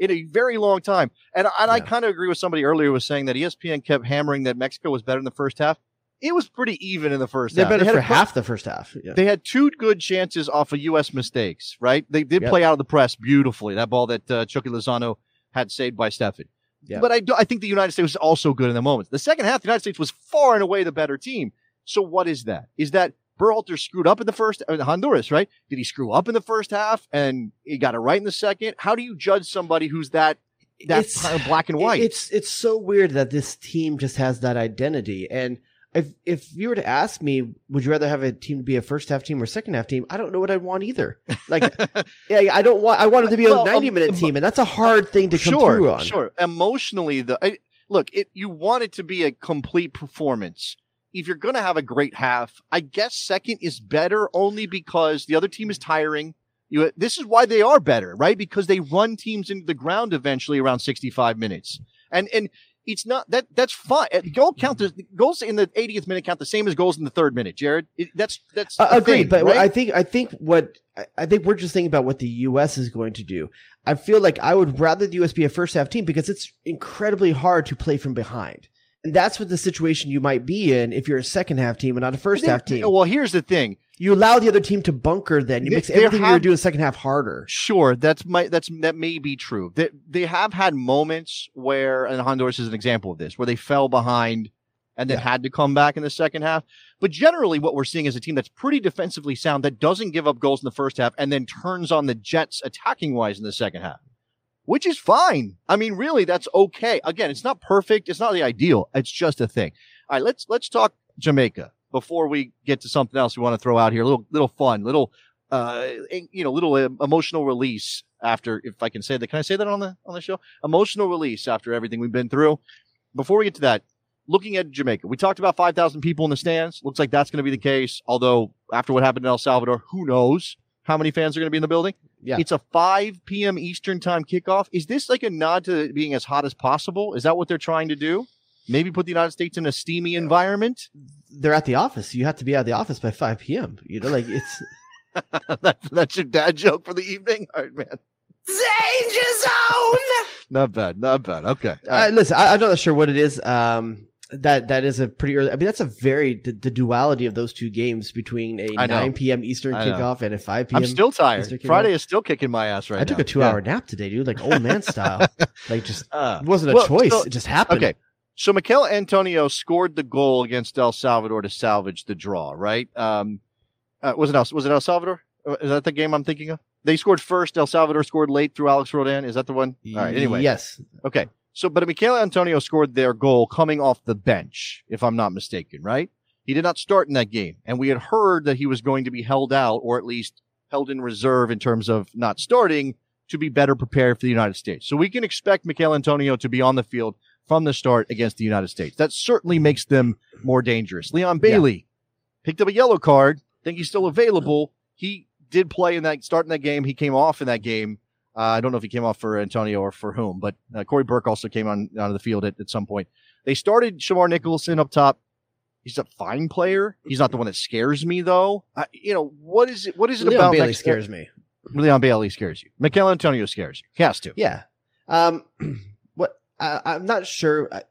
in a very long time. And, and Yeah. I kind of agree with somebody earlier who was saying that E S P N kept hammering that Mexico was better in the first half. It was pretty even in the first They're half. better They had for a cou- half the first half. Yeah. They had two good chances off of U S mistakes, right? They did Yep. play out of the press beautifully. That ball that uh, Chucky Lozano had saved by Steffen. Yeah. But I, do, I think the United States was also good in the moments. The second half, the United States was far and away the better team. So what is that? Is that Berhalter screwed up in the first, uh, Honduras, right? Did he screw up in the first half and he got it right in the second? How do you judge somebody who's that that It's- kind of black and white? It's it's so weird that this team just has that identity. And if if you were to ask me, would you rather have a team be a first half team or second half team? I don't know what I'd want either. Like, yeah, I don't want. I want it to be Well, a ninety um, minute team, and that's a hard thing to come sure, through on. Sure, emotionally, the I, look, it you want it to be a complete performance. If you're going to have a great half, I guess second is better only because the other team is tiring. You, this is why they are better, right? Because they run teams into the ground eventually around sixty-five minutes, and and it's not that that's fine. Goal count the goals in the eightieth minute count the same as goals in the third minute. Jared, it, that's that's Uh, the agreed, thing, but right? I think I think what I- I think we're just thinking about what the U S is going to do. I feel like I would rather the U S be a first half team because it's incredibly hard to play from behind, and that's what the situation you might be in if you're a second half team and not a first half team. Well, here's the thing. You allow the other team to bunker. Then you There- makes there everything have- you're doing second half harder. Sure, that's my that's that may be true. They they have had moments where, and Honduras is an example of this, where they fell behind and then had to come back in the second half. But generally, what we're seeing is a team that's pretty defensively sound that doesn't give up goals in the first half and then turns on the Jets attacking wise in the second half, which is fine. I mean, really, that's okay. Again, it's not perfect. It's not the ideal. It's just a thing. All right, let's let's talk Jamaica before we get to something else we want to throw out here. A little little fun, little uh, you know, little uh, emotional release after, if I can say that. Can I say that on the on the show? Emotional release after everything we've been through. Before we get to that, looking at Jamaica, we talked about five thousand people in the stands. Looks like that's going to be the case. Although after what happened in El Salvador, who knows how many fans are going to be in the building? Yeah. It's a five p.m. Eastern time kickoff. Is this like a nod to being as hot as possible? Is that what they're trying to do? Maybe put the United States in a steamy environment? They're at the office. You have to be at the office by five p.m. You know, like it's that, that's your dad joke for the evening? All right, man. Danger zone! Not bad. Not bad. Okay. All Uh, right. listen, I, I'm not sure what it is. Um, that that is a pretty early. I mean, that's a very the, the duality of those two games between a I know. nine p.m. Eastern I know. kickoff and a five p.m. I'm still tired. Eastern kickoff. Friday is still kicking my ass right now. I took a two-hour nap today, dude, like old man style. Like just Uh, it wasn't a well, choice; so- it just happened. Okay. So Mikel Antonio scored the goal against El Salvador to salvage the draw, right? Um, uh, was it El, was it El Salvador? Uh, Is that the game I'm thinking of? They scored first. El Salvador scored late through Alex Rodan. Is that the one? All right. Anyway. yes. Okay. So, but Mikel Antonio scored their goal coming off the bench, if I'm not mistaken, right? He did not start in that game. And we had heard that he was going to be held out, or at least held in reserve in terms of not starting, to be better prepared for the United States. So we can expect Mikel Antonio to be on the field from the start against the United States. That certainly makes them more dangerous. Leon Bailey picked up a yellow card. Think he's still available. He did play in that, start in that game. He came off in that game. Uh, I don't know if he came off for Antonio or for whom, but uh, Corey Burke also came on onto the field at, at some point. They started Shamar Nicholson up top. He's a fine player. He's not the one that scares me, though. Uh, you know, what is it? What is it Leon about? Bailey Mex- scares me. Leon Bailey scares you. Mikel Antonio scares you. He has to. Yeah. Um, what I, I'm not sure. I,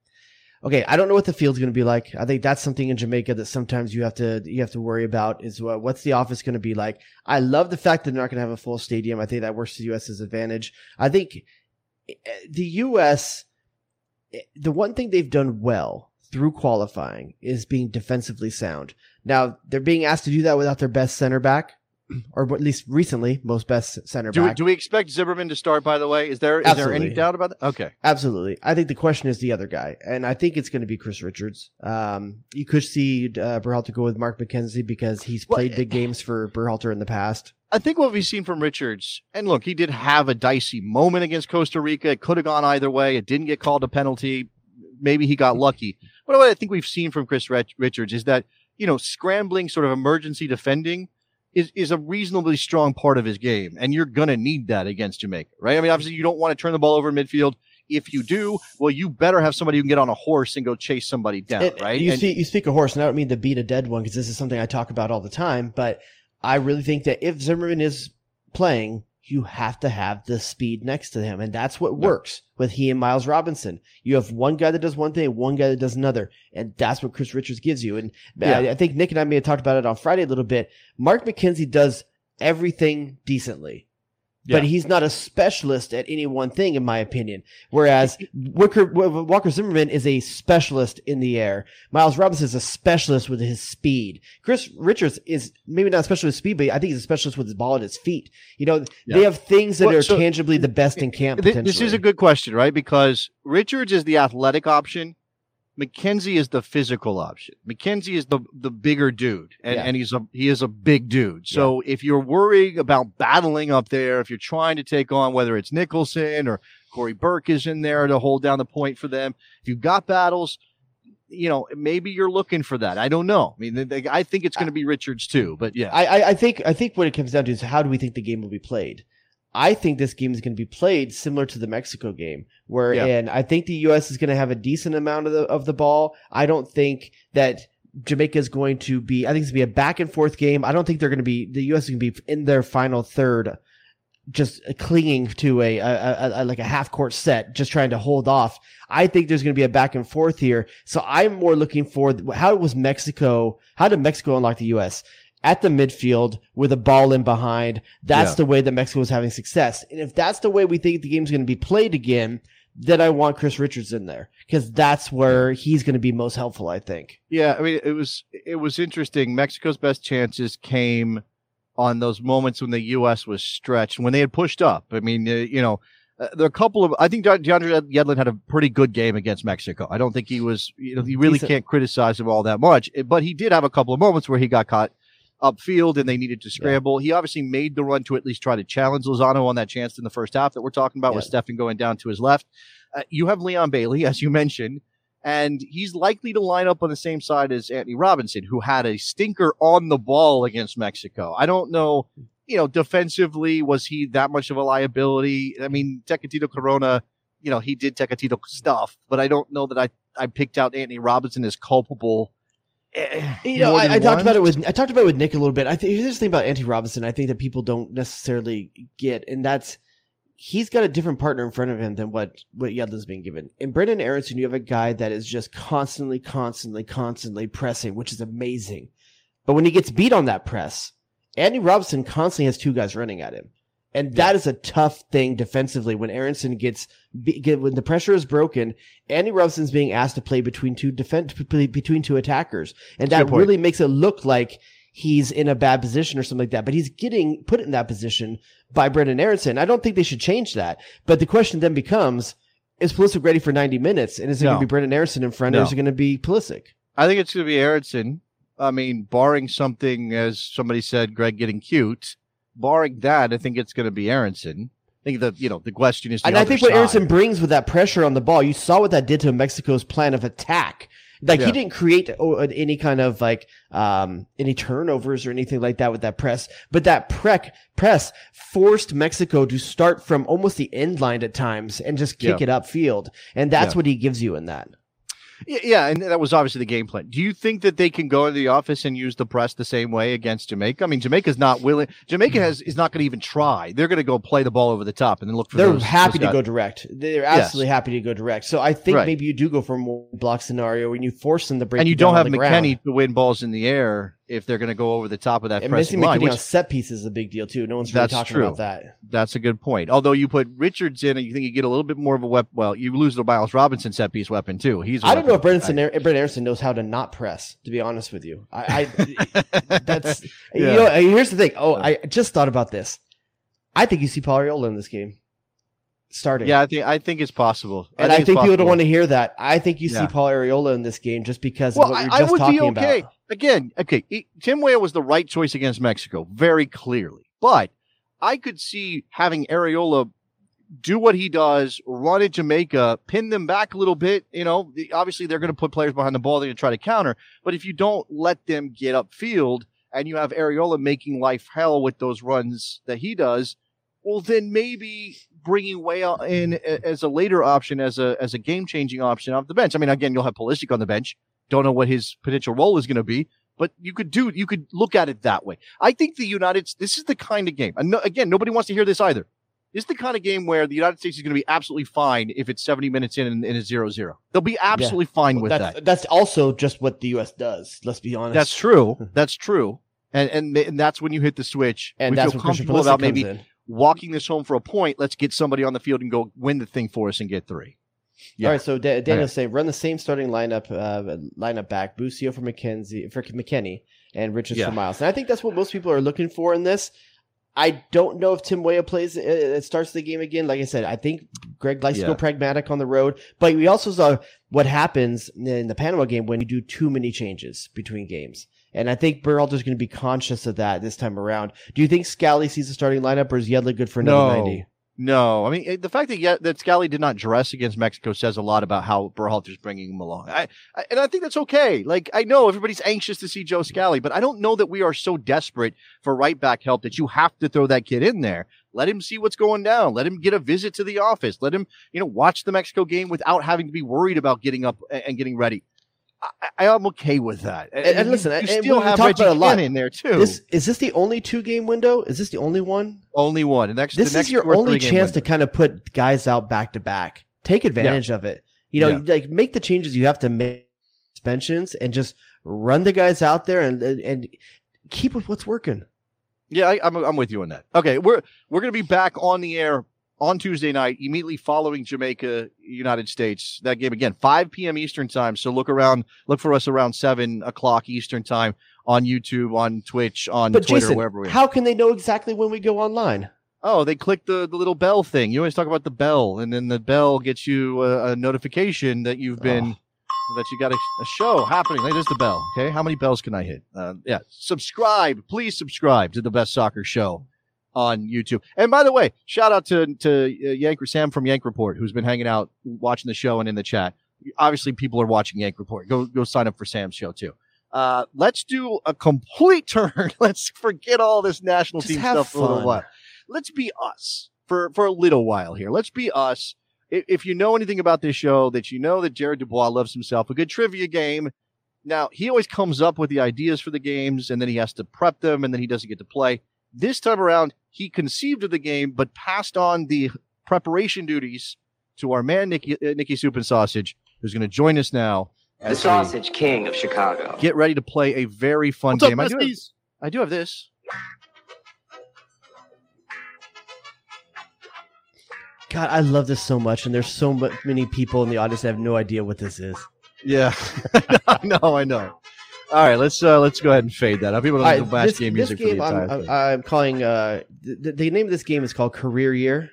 okay, I don't know what the field's going to be like. I think that's something in Jamaica that sometimes you have to you have to worry about. Is what, what's the office going to be like? I love the fact that they're not going to have a full stadium. I think that works to the US's advantage. I think the U S, the one thing they've done well through qualifying is being defensively sound. Now they're being asked to do that without their best center back. Or at least recently, most best center Do, back. do we expect Zimmerman to start, by the way? Is there is there any Absolutely. doubt about that? Okay. Absolutely. I think the question is the other guy, and I think it's going to be Chris Richards. Um, you could see uh, Berhalter go with Mark McKenzie because he's Well, played big games for Berhalter in the past. I think what we've seen from Richards, and look, he did have a dicey moment against Costa Rica. It could have gone either way. It didn't get called a penalty. Maybe he got lucky. But what I think we've seen from Chris Rich- Richards is that, you know, scrambling, sort of emergency defending is, is a reasonably strong part of his game. And you're going to need that against Jamaica, right? I mean, obviously, you don't want to turn the ball over in midfield. If you do, well, you better have somebody who can get on a horse and go chase somebody down, And right? You, And- speak, you speak a horse, and I don't mean to beat a dead one because this is something I talk about all the time, but I really think that if Zimmerman is playing, you have to have the speed next to him. And that's what works with he and Miles Robinson. You have one guy that does one thing, one guy that does another. And that's what Chris Richards gives you. And yeah. I, I think Nick and I may have talked about it on Friday a little bit. Mark McKenzie does everything decently. Yeah. But he's not a specialist at any one thing, in my opinion. Whereas Walker, Walker Zimmerman is a specialist in the air. Miles Robinson is a specialist with his speed. Chris Richards is maybe not a specialist with speed, but I think he's a specialist with his ball at his feet. You know, yeah. they have things that well, are so tangibly the best in camp. This is a good question, right? Because Richards is the athletic option. McKenzie is the physical option. McKenzie is the the bigger dude, and, yeah. and he's a he is a big dude. So yeah. if you're worried about battling up there, if you're trying to take on whether it's Nicholson or Corey Burke is in there to hold down the point for them, if you've got battles, you know, maybe you're looking for that. I don't know. I mean, they, they, I think it's going to be Richards too, but yeah, I, I think I think what it comes down to is how do we think the game will be played. I think this game is going to be played similar to the Mexico game, where yeah. and I think the U S is going to have a decent amount of the of the ball. I don't think that Jamaica is going to be. I think it's going to be a back and forth game. I don't think they're going to be. The U S is going to be in their final third, just clinging to a, a, a, a like a half court set, just trying to hold off. I think there's going to be a back and forth here. So I'm more looking for how was Mexico. How did Mexico unlock the U S? At the midfield with a ball in behind. That's yeah. the way that Mexico is having success. And if that's the way we think the game's going to be played again, then I want Chris Richards in there because that's where he's going to be most helpful, I think. Yeah, I mean, it was it was interesting. Mexico's best chances came on those moments when the U S was stretched, when they had pushed up. I mean, uh, you know, uh, there are a couple of, I think DeAndre Yedlin had a pretty good game against Mexico. I don't think he was, you know, you really Decent. can't criticize him all that much, but he did have a couple of moments where he got caught upfield and they needed to scramble. Yeah. He obviously made the run to at least try to challenge Lozano on that chance in the first half that we're talking about yeah. with Stefan going down to his left. Uh, you have Leon Bailey, as you mentioned, and he's likely to line up on the same side as Anthony Robinson, who had a stinker on the ball against Mexico. I don't know, you know, defensively, was he that much of a liability? I mean, Tecatito Corona, you know, he did Tecatito stuff, but I don't know that I, I picked out Anthony Robinson as culpable. You know, I, I talked about it with I talked about it with Nick a little bit. I think here's the thing about Anthony Robinson. I think that people don't necessarily get, and that's he's got a different partner in front of him than what what Yedlin's being given. In Brenden Aaronson, you have a guy that is just constantly, constantly, constantly pressing, which is amazing. But when he gets beat on that press, Anthony Robinson constantly has two guys running at him. And that yeah. is a tough thing defensively when Aaronson gets, get, when the pressure is broken, Andy Robinson's being asked to play between two defense, between two attackers. And that really makes it look like he's in a bad position or something like that. But he's getting put in that position by Brenden Aaronson. I don't think they should change that. But the question then becomes, is Pulisic ready for ninety minutes? And is it no. going to be Brenden Aaronson in front no. or is it going to be Pulisic? I think it's going to be Aaronson. I mean, barring something, as somebody said, Greg getting cute. Barring that, I think it's going to be Aaronson. I think the you know the question is, the and I think side. what Aaronson brings with that pressure on the ball, you saw what that did to Mexico's plan of attack. Like yeah. he didn't create any kind of like um any turnovers or anything like that with that press, but that prec press forced Mexico to start from almost the end line at times and just kick yeah. it upfield, and that's yeah. what he gives you in that. Yeah, and that was obviously the game plan. Do you think that they can go into the office and use the press the same way against Jamaica? I mean, Jamaica's not willing. Jamaica has is not going to even try. They're going to go play the ball over the top and then look for. They're those, happy those to go direct. They're absolutely yes. happy to go direct. So I think right. maybe you do go for a more block scenario when you force them to break. And you don't have McKennie ground. to win balls in the air if they're going to go over the top of that and pressing missing line. Which, on set pieces is a big deal too. No one's really talking true. about that. That's a good point. Although you put Richards in, and you think you get a little bit more of a weapon. Well, you lose the Miles Robinson set piece weapon too. He's. I don't know if Brenden Aaronson knows how to not press. To be honest with you, I. I that's yeah. you know. Here's the thing. Oh, I just thought about this. I think you see Paul Arriola in this game. Starting. Yeah, I think I think it's possible. And I think, I think people don't want to hear that. I think you yeah. see Paul Arriola in this game just because well, of what we were I, just I would talking be okay. about. Again, okay, he, Tim Weah was the right choice against Mexico, very clearly. But I could see having Arriola do what he does, run at Jamaica, pin them back a little bit. You know, obviously they're going to put players behind the ball, they're going to try to counter. But if you don't let them get upfield and you have Arriola making life hell with those runs that he does, well, then maybe bringing Weah in as a later option, as a as a game-changing option off the bench. I mean, again, you'll have Pulisic on the bench. Don't know what his potential role is going to be, but you could do, you could look at it that way. I think the United, this is the kind of game, and no, again, nobody wants to hear this either. This is the kind of game where the United States is going to be absolutely fine if it's seventy minutes in and, and it's zero zero. They'll be absolutely yeah. fine with that's, that. That's also just what the U S does. Let's be honest. That's true. That's true. And, and, and that's when you hit the switch. And we that's feel when Christian comfortable about maybe in. walking this home for a point. Let's get somebody on the field and go win the thing for us and get three. Yeah. All right, so da- Daniel's okay. saying run the same starting lineup, uh, lineup back, Busio for McKenzie, for McKinney, and Richards yeah. for Miles. And I think that's what most people are looking for in this. I don't know if Tim Weah plays, it starts the game again. Like I said, I think Greg likes yeah. to go pragmatic on the road. But we also saw what happens in the Panama game when you do too many changes between games. And I think Berhalter's going to be conscious of that this time around. Do you think Scally sees the starting lineup, or is Yedlin good for another no. ninety? No, I mean, the fact that yet that Scally did not dress against Mexico says a lot about how Berhalter's bringing him along. I, I, and I think that's okay. Like, I know everybody's anxious to see Joe Scally, but I don't know that we are so desperate for right back help that you have to throw that kid in there. Let him see what's going down. Let him get a visit to the office. Let him, you know, watch the Mexico game without having to be worried about getting up and getting ready. I, I am okay with that. And, and, and listen, you, you and still we have talked Reggie about a lot in there too. This, is this the only two game window? Is this the only one? Only one. And next, this the next is your only chance to kind of put guys out back to back. Take advantage yeah. of it. You know, yeah. like make the changes you have to make, suspensions, and just run the guys out there and and keep with what's working. Yeah, I, I'm I'm with you on that. Okay, we're we're gonna be back on the air on Tuesday night, immediately following Jamaica, United States. That game again, five p.m. Eastern time. So look around, look for us around seven o'clock Eastern time on YouTube, on Twitch, on but Twitter, Jason, wherever we are. How can they know exactly when we go online? Oh, they click the, the little bell thing. You always talk about the bell, and then the bell gets you a, a notification that you've been oh. that you got a, a show happening. Hey, there's the bell. Okay, how many bells can I hit? Uh, yeah, subscribe. Please subscribe to the Best Soccer Show on YouTube. And by the way, shout out to to uh, Yank Sam from Yank Report, who's been hanging out, watching the show, and in the chat. Obviously, people are watching Yank Report. Go go sign up for Sam's show too. Uh, let's do a complete turn. Let's forget all this national Just team have stuff for a little fun. while. Let's be us for for a little while here. Let's be us. If, if you know anything about this show, that you know that Jared Dubois loves himself a good trivia game. Now, he always comes up with the ideas for the games, and then he has to prep them, and then he doesn't get to play. This time around, he conceived of the game, but passed on the preparation duties to our man, Nicky, uh, Nicky Soup and Sausage, who's going to join us now. The Sausage King of Chicago. Get ready to play a very fun What's game. Up, I, do have, I do have this. God, I love this so much, and there's so much, many people in the audience that have no idea what this is. Yeah, I know, I know. All right, let's uh, let's go ahead and fade that. People don't All know right, the last this, game this music game for the entire I'm, thing. I'm calling uh, the, the name of this game is called Career Year.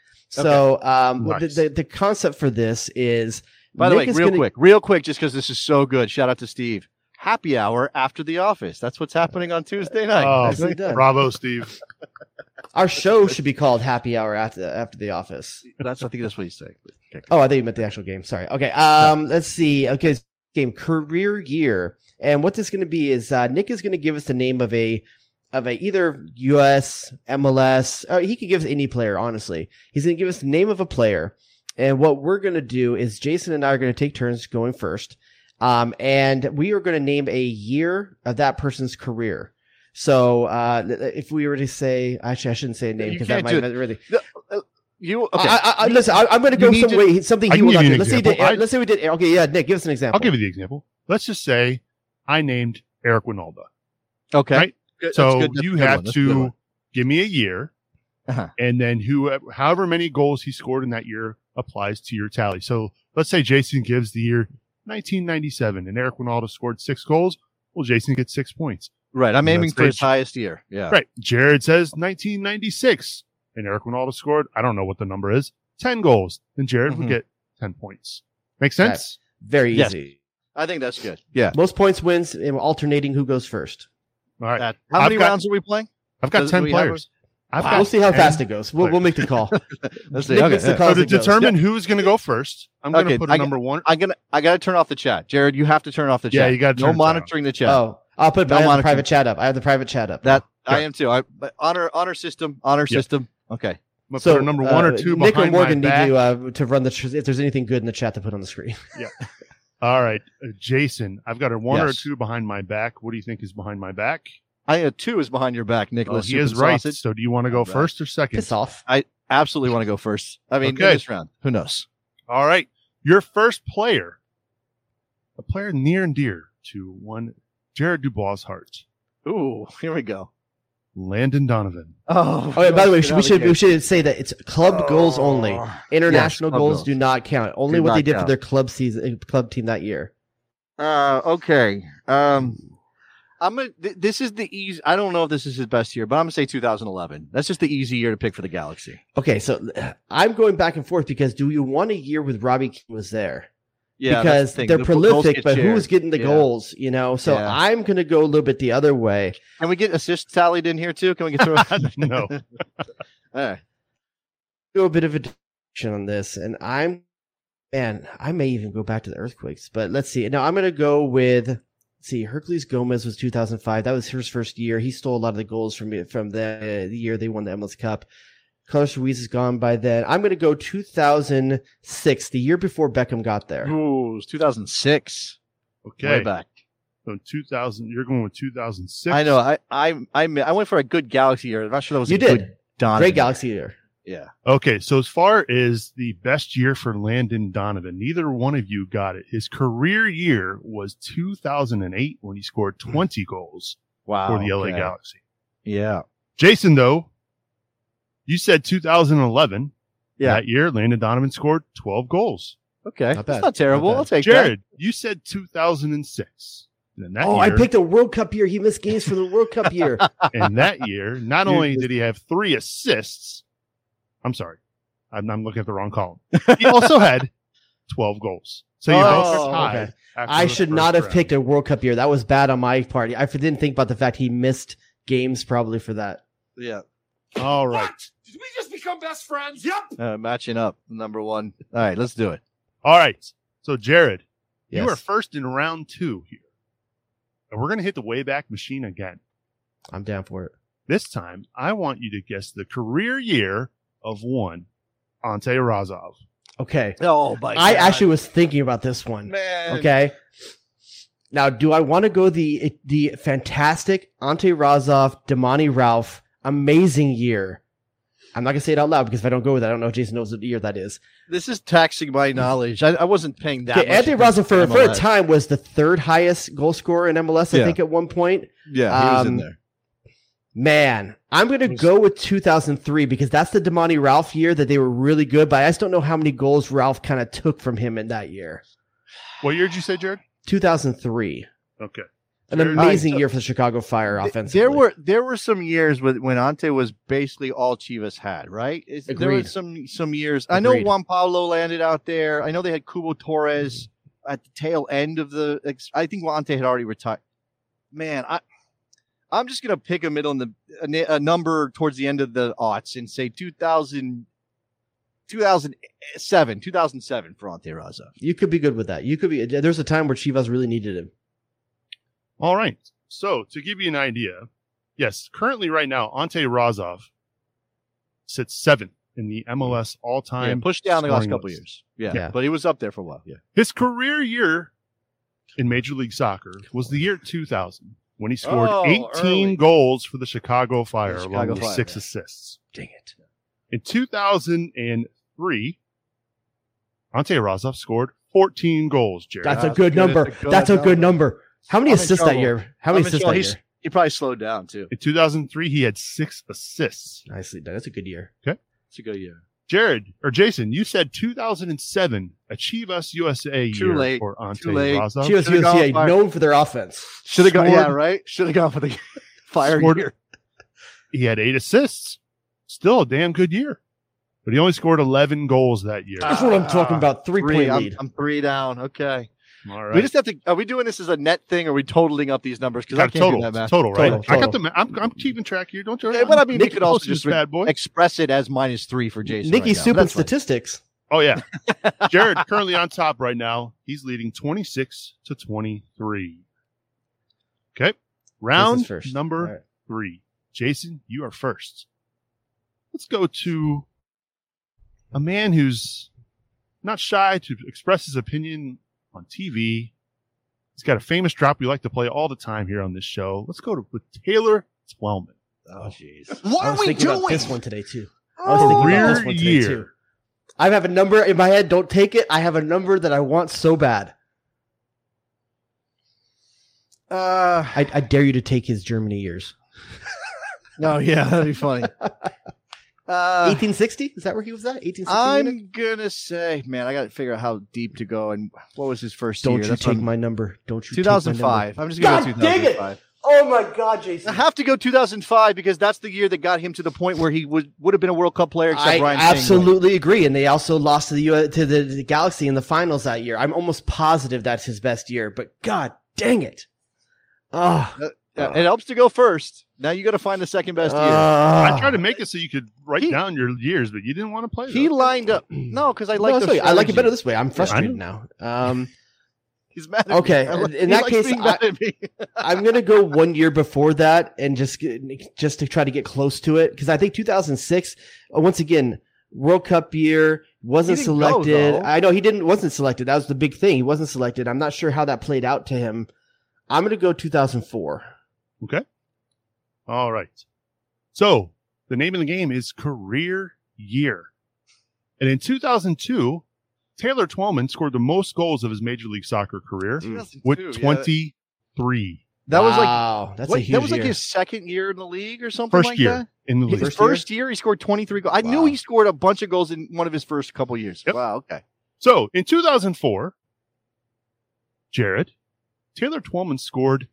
So Okay. um, Nice. the, the the concept for this is By the Nick way, is real gonna- quick, real quick, just because this is so good. Shout out to Steve. Happy hour after the office. That's what's happening on Tuesday night. Oh, Nicely done. bravo, Steve. Our show should be called Happy Hour after after the office. That's I think that's what he's saying. Okay. Oh, I think you meant the actual game. Sorry. Okay. Um, let's see. Okay, game Career Year, and what this is going to be is uh, Nick is going to give us the name of a of a either U S, M L S, or he could give us any player. Honestly, he's going to give us the name of a player, and what we're going to do is Jason and I are going to take turns going first, um, and we are going to name a year of that person's career. So uh, if we were to say, actually, I shouldn't say a name You because that can't might do it. really. Uh, You okay? I, I, I, listen, I, I'm going to go You need some to- way. Something I he can will give not you do. an Let's say, he did, example. I- let's say we did. Okay, yeah, Nick, give us an example. I'll give you the example. Let's just say I named Eric Winalda. Okay. Right? Good. That's So good. That's a you good have one. That's a good to one. give me a year, Uh-huh. and then who, however many goals he scored in that year applies to your tally. So let's say Jason gives the year nineteen ninety-seven, and Eric Winalda scored six goals. Well, Jason gets six points. Right. I'm Let's aiming for say- his highest year. Yeah. Right. Jared says nineteen ninety-six, and Eric Winalda scored, I don't know what the number is, ten goals. Then Jared Mhm. would get ten points. Make sense? Very Yes. easy. I think that's good. Yeah. Most points wins, and we're alternating who goes first. All right. That, how I've many got- rounds are we playing? I've got Does- ten do we have players. I've We'll got see how 10 fast it goes. We'll, we'll make the call. Let's see. Nick Okay. makes the yeah. call So as to it goes. determine who's going to go first, I'm going to Okay, put I a got- number one. I'm gonna. I gotta turn off the chat, Jared. You have to turn off the Yeah, chat. you gotta turn no it monitoring the chat. Oh, I'll put No I have the monitoring. private chat up. I have the private chat up. That I Sure. am too. I but honor honor system honor Yep. system. Okay. I'm going to so put a number one uh, or two Nick or behind Morgan my need back. to uh, to run the tr- if there's anything good in the chat to put on the screen. All right, uh, Jason, I've got a one or a Yes. two behind my back. What do you think is behind my back? I had two is behind your back, Oh, Nicholas. he Soup is and right. sausage. So do you want to go All right. first or second? Piss off. I absolutely want to go first. I mean, Okay. in this round, who knows? All right. Your first player, a player near and dear to one Jared Dubois' heart, Ooh, here we go. Landon Donovan. Oh, Oh, yeah, by the way, we get should, out we of should here. we should say that it's club goals only. International Yes, club goals goals. do not count. Only Do what they not did for count. their club season, club team that year. Uh, okay. Um, I'm gonna. Th- this is the easy. I don't know if this is his best year, but I'm gonna say two thousand eleven. That's just the easy year to pick for the Galaxy. Okay, so uh, I'm going back and forth because do you want a year with Robbie Keane was there? Yeah, that's because the thing. they're The goals prolific, get but shared. who's getting the Yeah. goals? You know, so Yeah. I'm going to go a little bit the other way. Can we get assist tallied in here too? Can we get through? No. All right. Do a bit of a direction on this, and I'm, man, I may even go back to the Earthquakes, but let's see. Now I'm going to go with, let's see, Hercules Gomez was two thousand five. That was his first year. He stole a lot of the goals from me from the, the year they won the M L S Cup. Carlos Ruiz is gone by then. I'm going to go two thousand six, the year before Beckham got there. Ooh, it was two thousand six. Okay. Way back. So two thousand, you're going with two thousand six. I know. I I I I went for a good Galaxy year. I'm not sure that was You a did. good Donovan Great Galaxy year. year. Okay, so as far as the best year for Landon Donovan, neither one of you got it. His career year was two thousand eight when he scored twenty goals Wow. for the L A okay. Galaxy. Yeah. Jason, though, you said two thousand eleven. Yeah. That year, Landon Donovan scored twelve goals. Okay. Not That's bad. not terrible. Not bad. I'll take that. Jared, you said two thousand six. And that Oh, I year, picked a World Cup year. He missed games for the World Cup year. and that year, not only did he have three assists, I'm sorry, I'm, I'm looking at the wrong column. He also had twelve goals. So you both Oh, are tied. okay. after I the should first not have round. picked a World Cup year. That was bad on my part. I didn't think about the fact he missed games probably for that. Yeah. All right. Did we just become best friends? Yep. Uh, matching up. Number one. All right. Let's do it. All right. So, Jared, you Yes. are first in round two here. And we're going to hit the Wayback Machine again. I'm down for it. This time, I want you to guess the career year of one Ante Razov. Okay. Oh, my I God. actually was thinking about this one. Man. Okay. Now, do I want to go the the fantastic Ante Razov, Damani Ralph, amazing year? I'm not gonna say it out loud because if I don't go with that, I don't know if Jason knows what year that is. This is taxing my knowledge. I, I wasn't paying that Okay, much Ante attention Razov for, to for a M L S. time was the third highest goal scorer in M L S, I Yeah. think, at one point. Yeah, he was in Um, there. Man, I'm going to go with two thousand three because that's the Damani Ralph year that they were really good, but I just don't know how many goals Ralph kind of took from him in that year. What year did you say, Jared? two thousand three. Okay. An Jared- amazing All right, so- year for the Chicago Fire Th- offensively. There were there were some years with, when Ante was basically all Chivas had, right? Is, there were Agreed. some some years. I know Agreed. Juan Pablo landed out there. I know they had Cubo Torres at the tail end of the. ex- I think Ante had already retired. Man, I I'm just gonna pick a middle in the a, na- a number towards the end of the aughts and say two thousand, two thousand seven, two thousand seven for Ante Razov. You could be good with that. You could be. There's a time where Chivas really needed him. All right. So, to give you an idea, yes, currently right now, Ante Razov sits seventh in the M L S Yeah, all-time. pushed down the last scoring couple list. years. Yeah, Yeah. but he was up there for a while. Yeah. His career year in Major League Soccer was the year two thousand when he scored Oh, eighteen early. goals for the Chicago Fire, The along Chicago with Fire, six yeah. assists. Dang it. In two thousand three, Ante Razov scored fourteen goals, Jared. That's a That's good good. number. That's a good That's a good number. number. How many I'm in assists that trouble. year? How I'm many in assists trouble. that He's- year? He probably slowed down too. In two thousand three, he had six assists. Nicely done. That's a good year. It's a good year. Jared, or Jason, you said two thousand seven, a Chivas U S A Too year late. for Ante Too late. Razov. Chivas Should've gone U S A fire. known for their offense. Should have gone. Scored- Yeah, right. Should have gone for the fire Scored- year. He had eight assists. Still a damn good year. But he only scored eleven goals that year. That's what I'm talking about. Three, Three. point I'm, lead. I'm three down. Okay. All right. We just have to. Are we doing this as a net thing? Or are we totaling up these numbers? Because I Got can't total. do that It's math. total, right? Total, I got total. the. ma- I'm, I'm keeping track here. Don't you? Yeah, but I mean, we Nick could also Post just this bad boy. express it as minus three for Jason. Nikki right now. Soup and That's fine. statistics. Oh yeah, Jared currently on top right now. He's leading twenty-six to twenty-three. Okay, round Jason's first. number All right. three. Jason, you are first. Let's go to a man who's not shy to express his opinion on T V. He's got a famous drop we like to play all the time here on this show. Let's go to with Taylor Twellman. Oh, jeez. What are I was we thinking about doing? this one today too. I was thinking about this one today Career too. I have a number in my head. Don't take it. I have a number that I want so bad. Uh, I, I dare you to take his Germany years. No, yeah, that'd be funny. Uh, eighteen sixty? Is that where he was at? eighteen sixty? I'm gonna say, man, I got to figure out how deep to go. And what was his first Don't year? you That's take on my number. Don't you two thousand five. take my number. I'm just gonna God go two thousand five. dang it! Oh my God, Jason. I have to go two thousand five because that's the year that got him to the point where he would would have been a World Cup player except I Ryan absolutely agree. And they also lost to the U- to the, the Galaxy in the finals that year. I'm almost positive that's his best year, but God dang it. Oh, Uh, uh, it helps to go first. Now you got to find the second best year. I tried to make it so you could write down your years, but you didn't want to play. He those. lined up. No, because I like No, the sorry, I like it strategy. better this way. I'm Yeah, I frustrated know. now. Um, He's mad at okay, me. I li- in he that likes case, being I, mad at me. I'm gonna go one year before that and just get- just to try to get close to it because I think two thousand six. uh, Once again, World Cup year wasn't He didn't go, selected. though. I know he didn't wasn't selected. That was the big thing. He wasn't selected. I'm not sure how that played out to him. I'm gonna go two thousand four. Okay. All right. So the name of the game is career year. And in two thousand two, Taylor Twellman scored the most goals of his Major League Soccer career with yeah. twenty-three. That was Wow, like that's a what- huge that was like year. his second year in the league or something First like year that. in the His league. first, First year? he scored twenty-three goals. I knew Wow. he scored a bunch of goals in one of his first couple years. Yep. Wow, okay. So in two thousand four, Jared, Taylor Twellman scored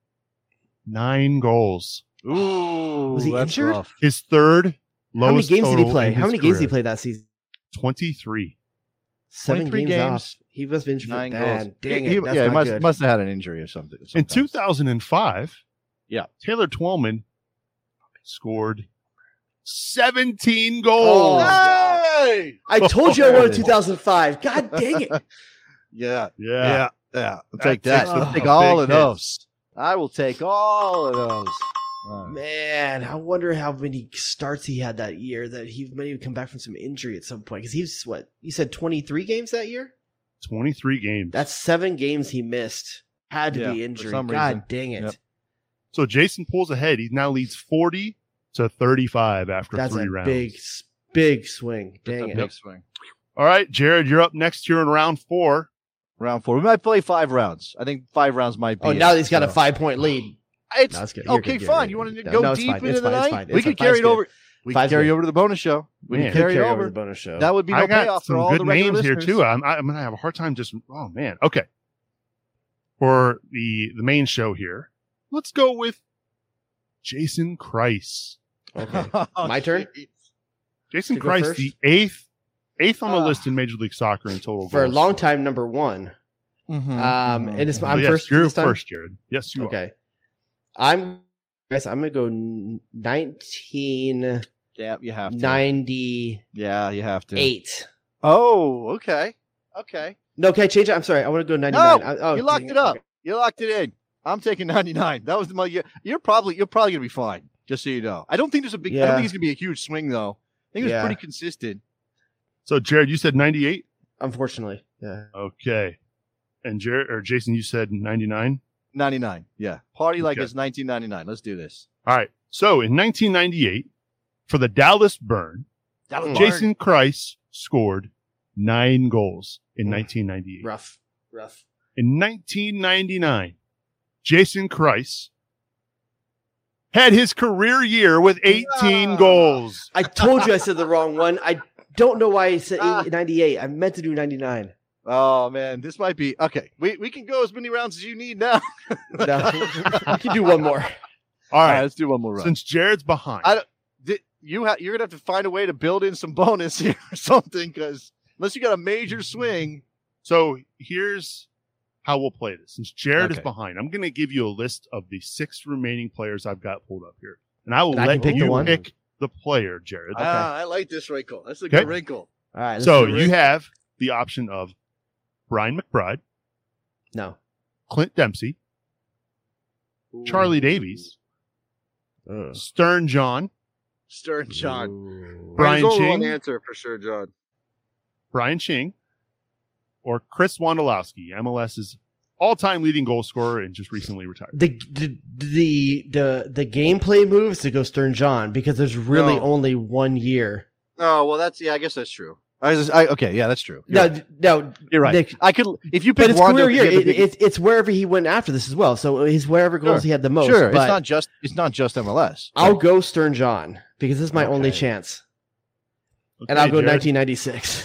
nine goals. Ooh, Was he that's injured? rough. His third How many lowest games did he total play? in How his many games did he career. play that season? twenty-three. Seven twenty-three games, games, off. He must have been injured. Nine Man, goals. dang He- it. That's yeah, he not must, good. must have had an injury or something. In sometimes. two thousand five, Yeah. Taylor Twellman scored seventeen goals. Oh, Hey! I told you I wanted two thousand five. God dang it. Yeah, Yeah. yeah, yeah. I'll That take that. takes I'll a take big all of hit. those. I will take all of those. All right. Man, I wonder how many starts he had that year that he might even come back from some injury at some point. Because he was, what, you said twenty-three games that year? twenty-three games. That's seven games he missed. Had to Yeah, be for injury. some God reason. dang it. Yep. So Jason pulls ahead. He now leads forty to thirty-five after That's three a rounds. big, big swing. That's Dang a it. big swing. All right, Jared, you're up next here in round four. Round four. We might play five rounds. I think five rounds might be. Oh, it, now he's got a so. five point lead. It's No, it's good. You're okay. good. You're Fine. good. You want to No, go no, it's deep fine. into It's the fine. It's night? fine. We It's could fine. carry Five's it good. over. We Five's could carry good. it over to the bonus show. We Yeah, can carry it carry over. the bonus show. That would be I no got payoff for some all good the regular names here listeners. too. I'm, I'm gonna have a hard time just. Oh man. Okay. For the the main show here, let's go with Jason Kreis. Okay. Oh, My turn? geez. Jason To go Kreis, first? the eighth eighth on the Ah. list in Major League Soccer in total For a goals. long time, number one. Mhm, Um, mhm. and it's, Oh, I'm yes, first You're this time? first, Jared. Yes, you are. Okay. I'm, guys, I'm going to go n- nineteen Yeah, you have to. ninety-eight. Yeah, you have to. Oh, okay. Okay. No, can I change it? I'm sorry. I want to go ninety-nine. No, I- oh, you locked dang it up. Okay. You locked it in. I'm taking ninety-nine. That was the money. You're probably you're probably gonna be fine. Just so you know. I don't think there's a big. I don't Yeah. think it's gonna be a huge swing though. I think it's Yeah. pretty consistent. So Jared, you said ninety-eight. Unfortunately. Yeah. Okay. And Jared or Jason, you said ninety-nine. ninety-nine. Yeah. Party like Okay. it's nineteen ninety-nine. Let's do this. All right. So in nineteen ninety-eight, for the Dallas Burn, Dallas Jason Kreis scored nine goals in Mm. nineteen ninety-eight. Rough. Rough. In nineteen ninety-nine, Jason Kreis had his career year with eighteen Ah. goals. I told you I said the wrong one. I don't know why I said Ah. ninety-eight. I meant to do ninety-nine. Oh man, this might be okay. We we can go as many rounds as you need now. No. We can do one more. All All right. right, let's do one more round. Since Jared's behind, I don't, th- you ha- you're gonna have to find a way to build in some bonus here or something, because unless you got a major swing, so here's how we'll play this. Since Jared is Okay. behind, I'm going to give you a list of the six remaining players I've got pulled up here, and I will And I let can pick you the one? pick the player, Jared. ah, I like this wrinkle. That's a Okay. good wrinkle. All right. let's So do it. you have the option of Brian McBride, No. Clint Dempsey, Charlie Davies, Ugh. Stern John, Stern John. Ooh. Brian There's only one Ching, answer for sure, John. Brian Ching, or Chris Wondolowski, MLS's all-time leading goal scorer and just recently retired? The the the the, the gameplay moves to go Stern John because there's really No. only one year. Oh well, that's yeah. I guess that's true. I, was, I okay, yeah, that's true. No, You're right. no, You're right. Nick, I could if you but pick it's Rondo, career year. to get It, the biggest- it's it's wherever he went after this as well. So his wherever goals Sure. he had the most. Sure, but it's not just it's not just M L S. I'll go Stern John because this is my only Okay. chance, Okay, and I'll go Jared. nineteen ninety-six.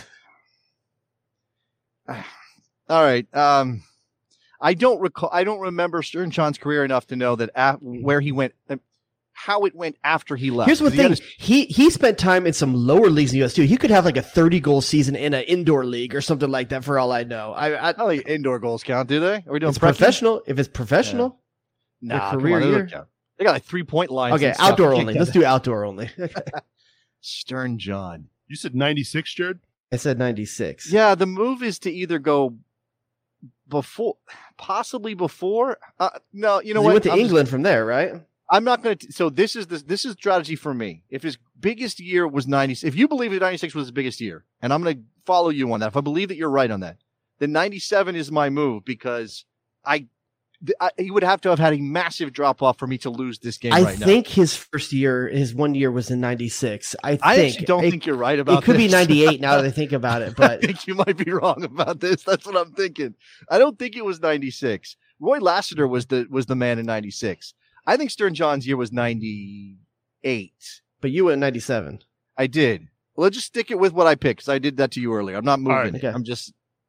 All right. Um, I don't recall. I don't remember Stern John's career enough to know that af- where he went, uh, how it went after he left. Here's the He thing: had a- he he spent time in some lower leagues in the U S too. He could have like a thirty goal season in an indoor league or something like that. For all I know, I, I I don't think indoor goals count, do they? Are we doing it's prepping? professional. If it's professional, Nah, Your come career on, they don't year? count. They got like three point lines. okay, and stuff. outdoor You only. can't Let's count do outdoor only. that. Stern John. You said ninety-six, Jared? I said ninety-six. Yeah, the move is to either go before, possibly before. Uh, no, you know he what? went to I'm just- England from there, right? I'm not going to. So this is the this is strategy for me. If his biggest year was ninety, if you believe that ninety-six was his biggest year, and I'm going to follow you on that. If I believe that you're right on that, then ninety-seven is my move because I, th- I he would have to have had a massive drop off for me to lose this game I right now. think his first year, his one year was in ninety-six. I think. I actually don't it, think you're right about it. Could be this. ninety-eight now that I think about it, I but think you might be wrong about this. That's what I'm thinking. I don't think it was ninety-six. Roy Lassiter was the was the man in ninety-six. I think Stern John's year was ninety-eight. but you went ninety-seven. I did. Well, let's just stick it with what I picked because I did that to you earlier. I'm not moving. right. it. Okay. I'm just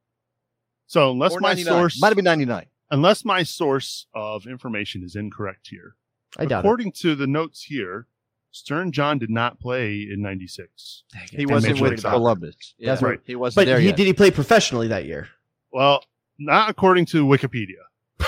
So unless or my ninety-nine. source Might have been ninety-nine. unless my source of information is incorrect here, I doubt it. according to the notes here, Stern John did not play in ninety-six. He wasn't Major with League Soccer. Columbus. Yeah, That's right. He wasn't But there he yet. did he play professionally that year? Well, not according to Wikipedia.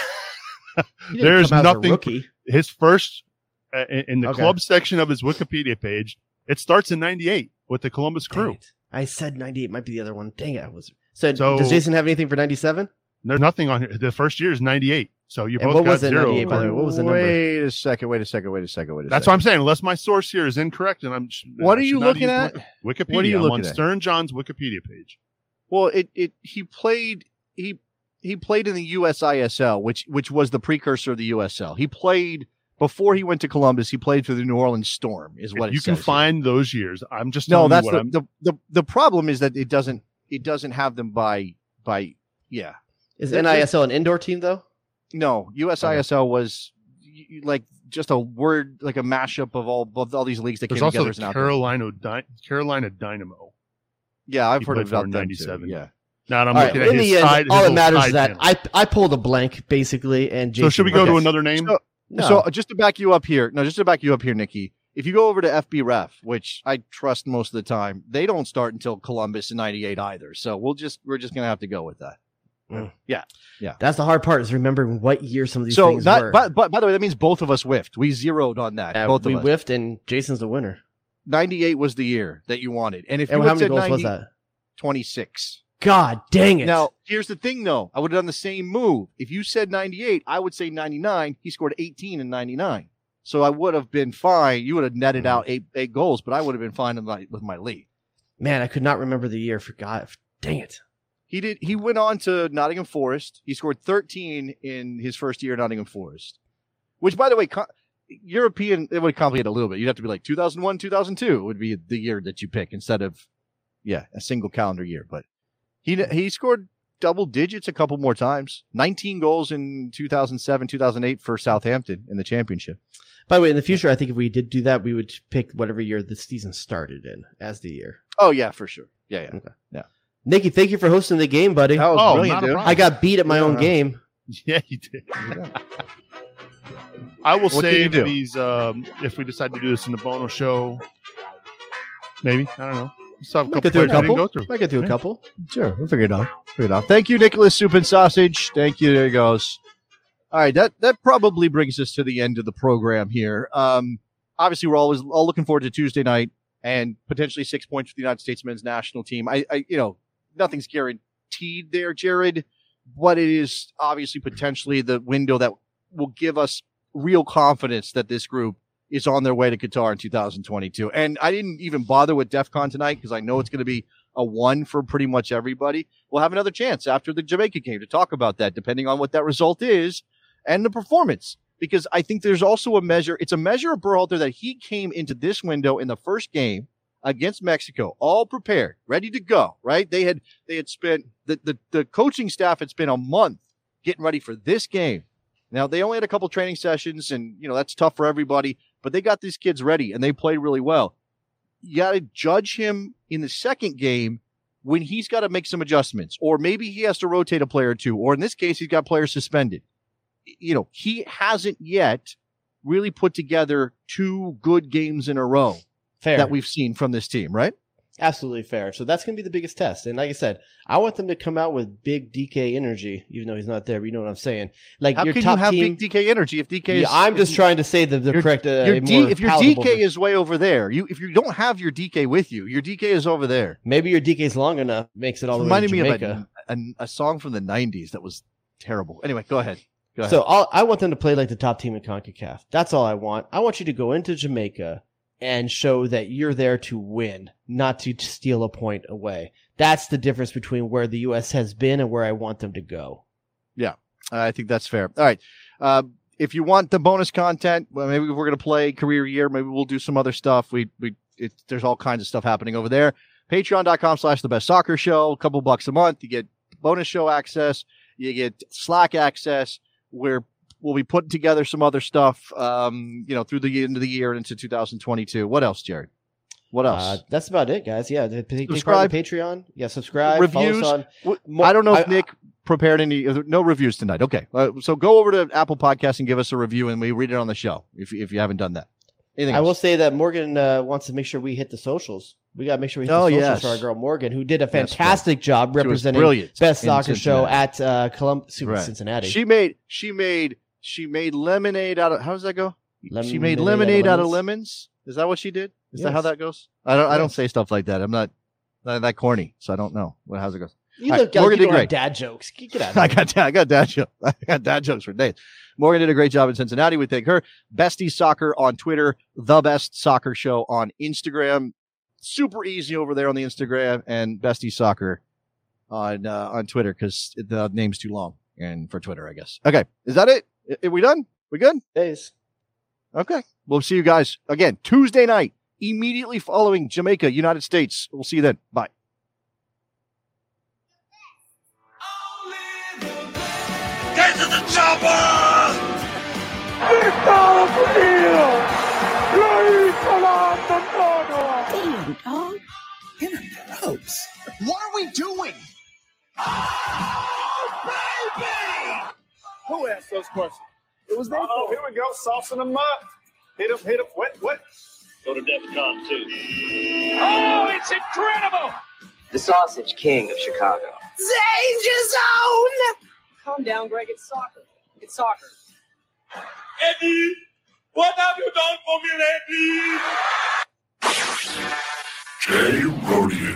He didn't There's come out as a nothing. rookie. His first uh, in in the Okay. club section of his Wikipedia page, it starts in ninety-eight with the Columbus Dang Crew. it. I said ninety-eight might be the other one. Dang it. I was so, So- does Jason have anything for ninety-seven? There's nothing on here. The first year is ninety-eight. So you And both what got was it, zero. ninety-eight, by the way? What was the number? Wait a second. Wait a second. Wait a second. Wait a That's what second. I'm saying. Unless my source here is incorrect, and I'm. What I are should you not looking use at? Wiki- Wikipedia. What are you I'm looking on at? Stern John's Wikipedia page. Well, it it he played he he played in the U S I S L, which which was the precursor of the U S L. He played before he went to Columbus. He played for the New Orleans Storm. Is what If it you can says here. find those years. I'm just No, telling that's you the, what I'm. the the the problem is that it doesn't it doesn't have them by by yeah. Is There- N I S L an indoor team though? No, U S I S L was y- y- like just a word, like a mashup of all of all these leagues that There's came also together. as the an outfit. Carolina Dy- Carolina Dynamo. Yeah, I've he heard played of for about in them ninety-seven. too. Yeah. Now I'm All right, looking at in his the end, side. his all that little matters side is that panel. I I pulled a blank basically, and Jason So should we go okay. to another name? So, No. so just to back you up here, no, just to back you up here, Nikki. If you go over to F B Ref, which I trust most of the time, they don't start until Columbus in ninety-eight either. So we'll just we're just gonna have to go with that. Mm. Yeah, yeah. That's the hard part is remembering what year some of these So things not, were. but, but by the way, that means both of us whiffed. We zeroed on that. Uh, both we of us. whiffed, and Jason's the winner. ninety-eight was the year that you wanted, and if And you how had many said goals ninety, was that? twenty-six. God dang it! Now, here's the thing, though. I would have done the same move. If you said ninety-eight, I would say ninety-nine. He scored eighteen in ninety-nine. So I would have been fine. You would have netted out eight eight goals, but I would have been fine in my, with my lead. Man, I could not remember the year. Forgot. Dang it. He did. He went on to Nottingham Forest. He scored thirteen in his first year at Nottingham Forest, which, by the way, co- European, it would complicate a little bit. You'd have to be like two thousand one, two thousand two would be the year that you pick instead of, yeah, a single calendar year. But he he scored double digits a couple more times. nineteen goals in two thousand seven, two thousand eight for Southampton in the championship. By the way, in the future, I think if we did do that, we would pick whatever year the season started in as the year. Oh, yeah, for sure. Yeah, yeah. Okay. Yeah. Nikki, thank you for hosting the game, buddy. That was Oh, brilliant, not a dude. problem. I got beat at my own Yeah. game. Yeah, you did. I will What can save you do? these um, if we decide to do this in the Bono show. Maybe I don't know. Still have a Might couple get through a players I didn't couple. go through. Might get through a Yeah. couple. Sure, we'll figure it out. Figure it out. Thank you, Nicholas Soup and Sausage. Thank you. There he goes. All right, that that probably brings us to the end of the program here. Um, obviously, we're always all looking forward to Tuesday night and potentially six points for the United States men's national team. I, I, you know, nothing's guaranteed there, Jared, but it is obviously potentially the window that will give us real confidence that this group is on their way to Qatar in two thousand twenty-two. And I didn't even bother with DEF CON tonight because I know it's going to be a one for pretty much everybody. We'll have another chance after the Jamaica game to talk about that, depending on what that result is and the performance. Because I think there's also a measure, it's a measure of Berhalter that he came into this window in the first game against Mexico, all prepared, ready to go, right? They had they had spent, the, the, the coaching staff had spent a month getting ready for this game. Now, they only had a couple training sessions, and, you know, that's tough for everybody, but they got these kids ready, and they played really well. You got to judge him in the second game when he's got to make some adjustments, or maybe he has to rotate a player or two, or in this case, he's got players suspended. You know, he hasn't yet really put together two good games in a row Fair. that we've seen from this team, right? Absolutely fair. So that's going to be the biggest test. And like I said, I want them to come out with big D K energy, even though he's not there. But you know what I'm saying? Like How your can top you have team, big D K energy if D K is... Yeah, I'm just trying to say the, the your, correct... Uh, your D, more if your palatable D K version. is way over there, you if you don't have your D K with you, your D K is over there. Maybe your D K is long enough, makes it all It the way to reminded me Jamaica. of a, a, a song from the nineties that was terrible. Anyway, go ahead. Go ahead. So I'll, I want them to play like the top team in CONCACAF. That's all I want. I want you to go into Jamaica and show that you're there to win, not to steal a point away. That's the difference between where the U S has been and where I want them to go. Yeah, I think that's fair. All right. Uh, if you want the bonus content, well, maybe we're going to play career year. Maybe we'll do some other stuff. We, we, it, there's all kinds of stuff happening over there. Patreon.com slash the best soccer show. A couple bucks a month. You get bonus show access. You get Slack access where we'll be putting together some other stuff, um, you know, through the end of the year and into two thousand twenty-two. What else, Jared? What else? Uh, that's about it, guys. Yeah, take take part Subscribe. in the Patreon. Yeah, subscribe. Reviews. Follow us on. W- I don't know if I- Nick prepared any. No reviews tonight. Okay, uh, so go over to Apple Podcasts and give us a review, and we read it on the show if if you haven't done that. Anything I else? will say that Morgan uh, wants to make sure we hit the socials. We got to make sure we hit Oh, the socials yes. for our girl Morgan, who did a Yes, fantastic job She was representing brilliant Best in Soccer Show Cincinnati. at uh, Columbus, Right. Cincinnati. She made she made she made lemonade out of. How does that go? she Lemonade made out of lemonade out of lemons. lemons. Is that what she did? Is that Yes. how that goes? I don't. I don't Yes. say stuff like that. I'm not, not that corny, so I don't know what how's it goes. You All look right, like Morgan you did don't have great. dad jokes. Get out of I here. got I got dad jokes. I got dad jokes for days. Morgan did a great job in Cincinnati. We thank her. Bestie Soccer on Twitter. The Best Soccer Show on Instagram. Super easy over there on the Instagram, and Bestie Soccer on uh, on Twitter because the name's too long and for Twitter, I guess. Okay, is that it? Are we done? We good? Days. Okay, we'll see you guys again Tuesday night, immediately following Jamaica, United States. We'll see you then. Bye. Get to the chopper! Damn, dog. In the ropes. What are we doing? Oh, baby! Who asked those questions? It was Oh, here we go. Saucing them up. Hit them, hit them. What, what? Go to DEF CON too. Oh, it's incredible! The Sausage King of Chicago. Danger zone! Calm down, Greg. It's soccer. It's soccer. Eddie, what have you done for me lately? J Rodeo.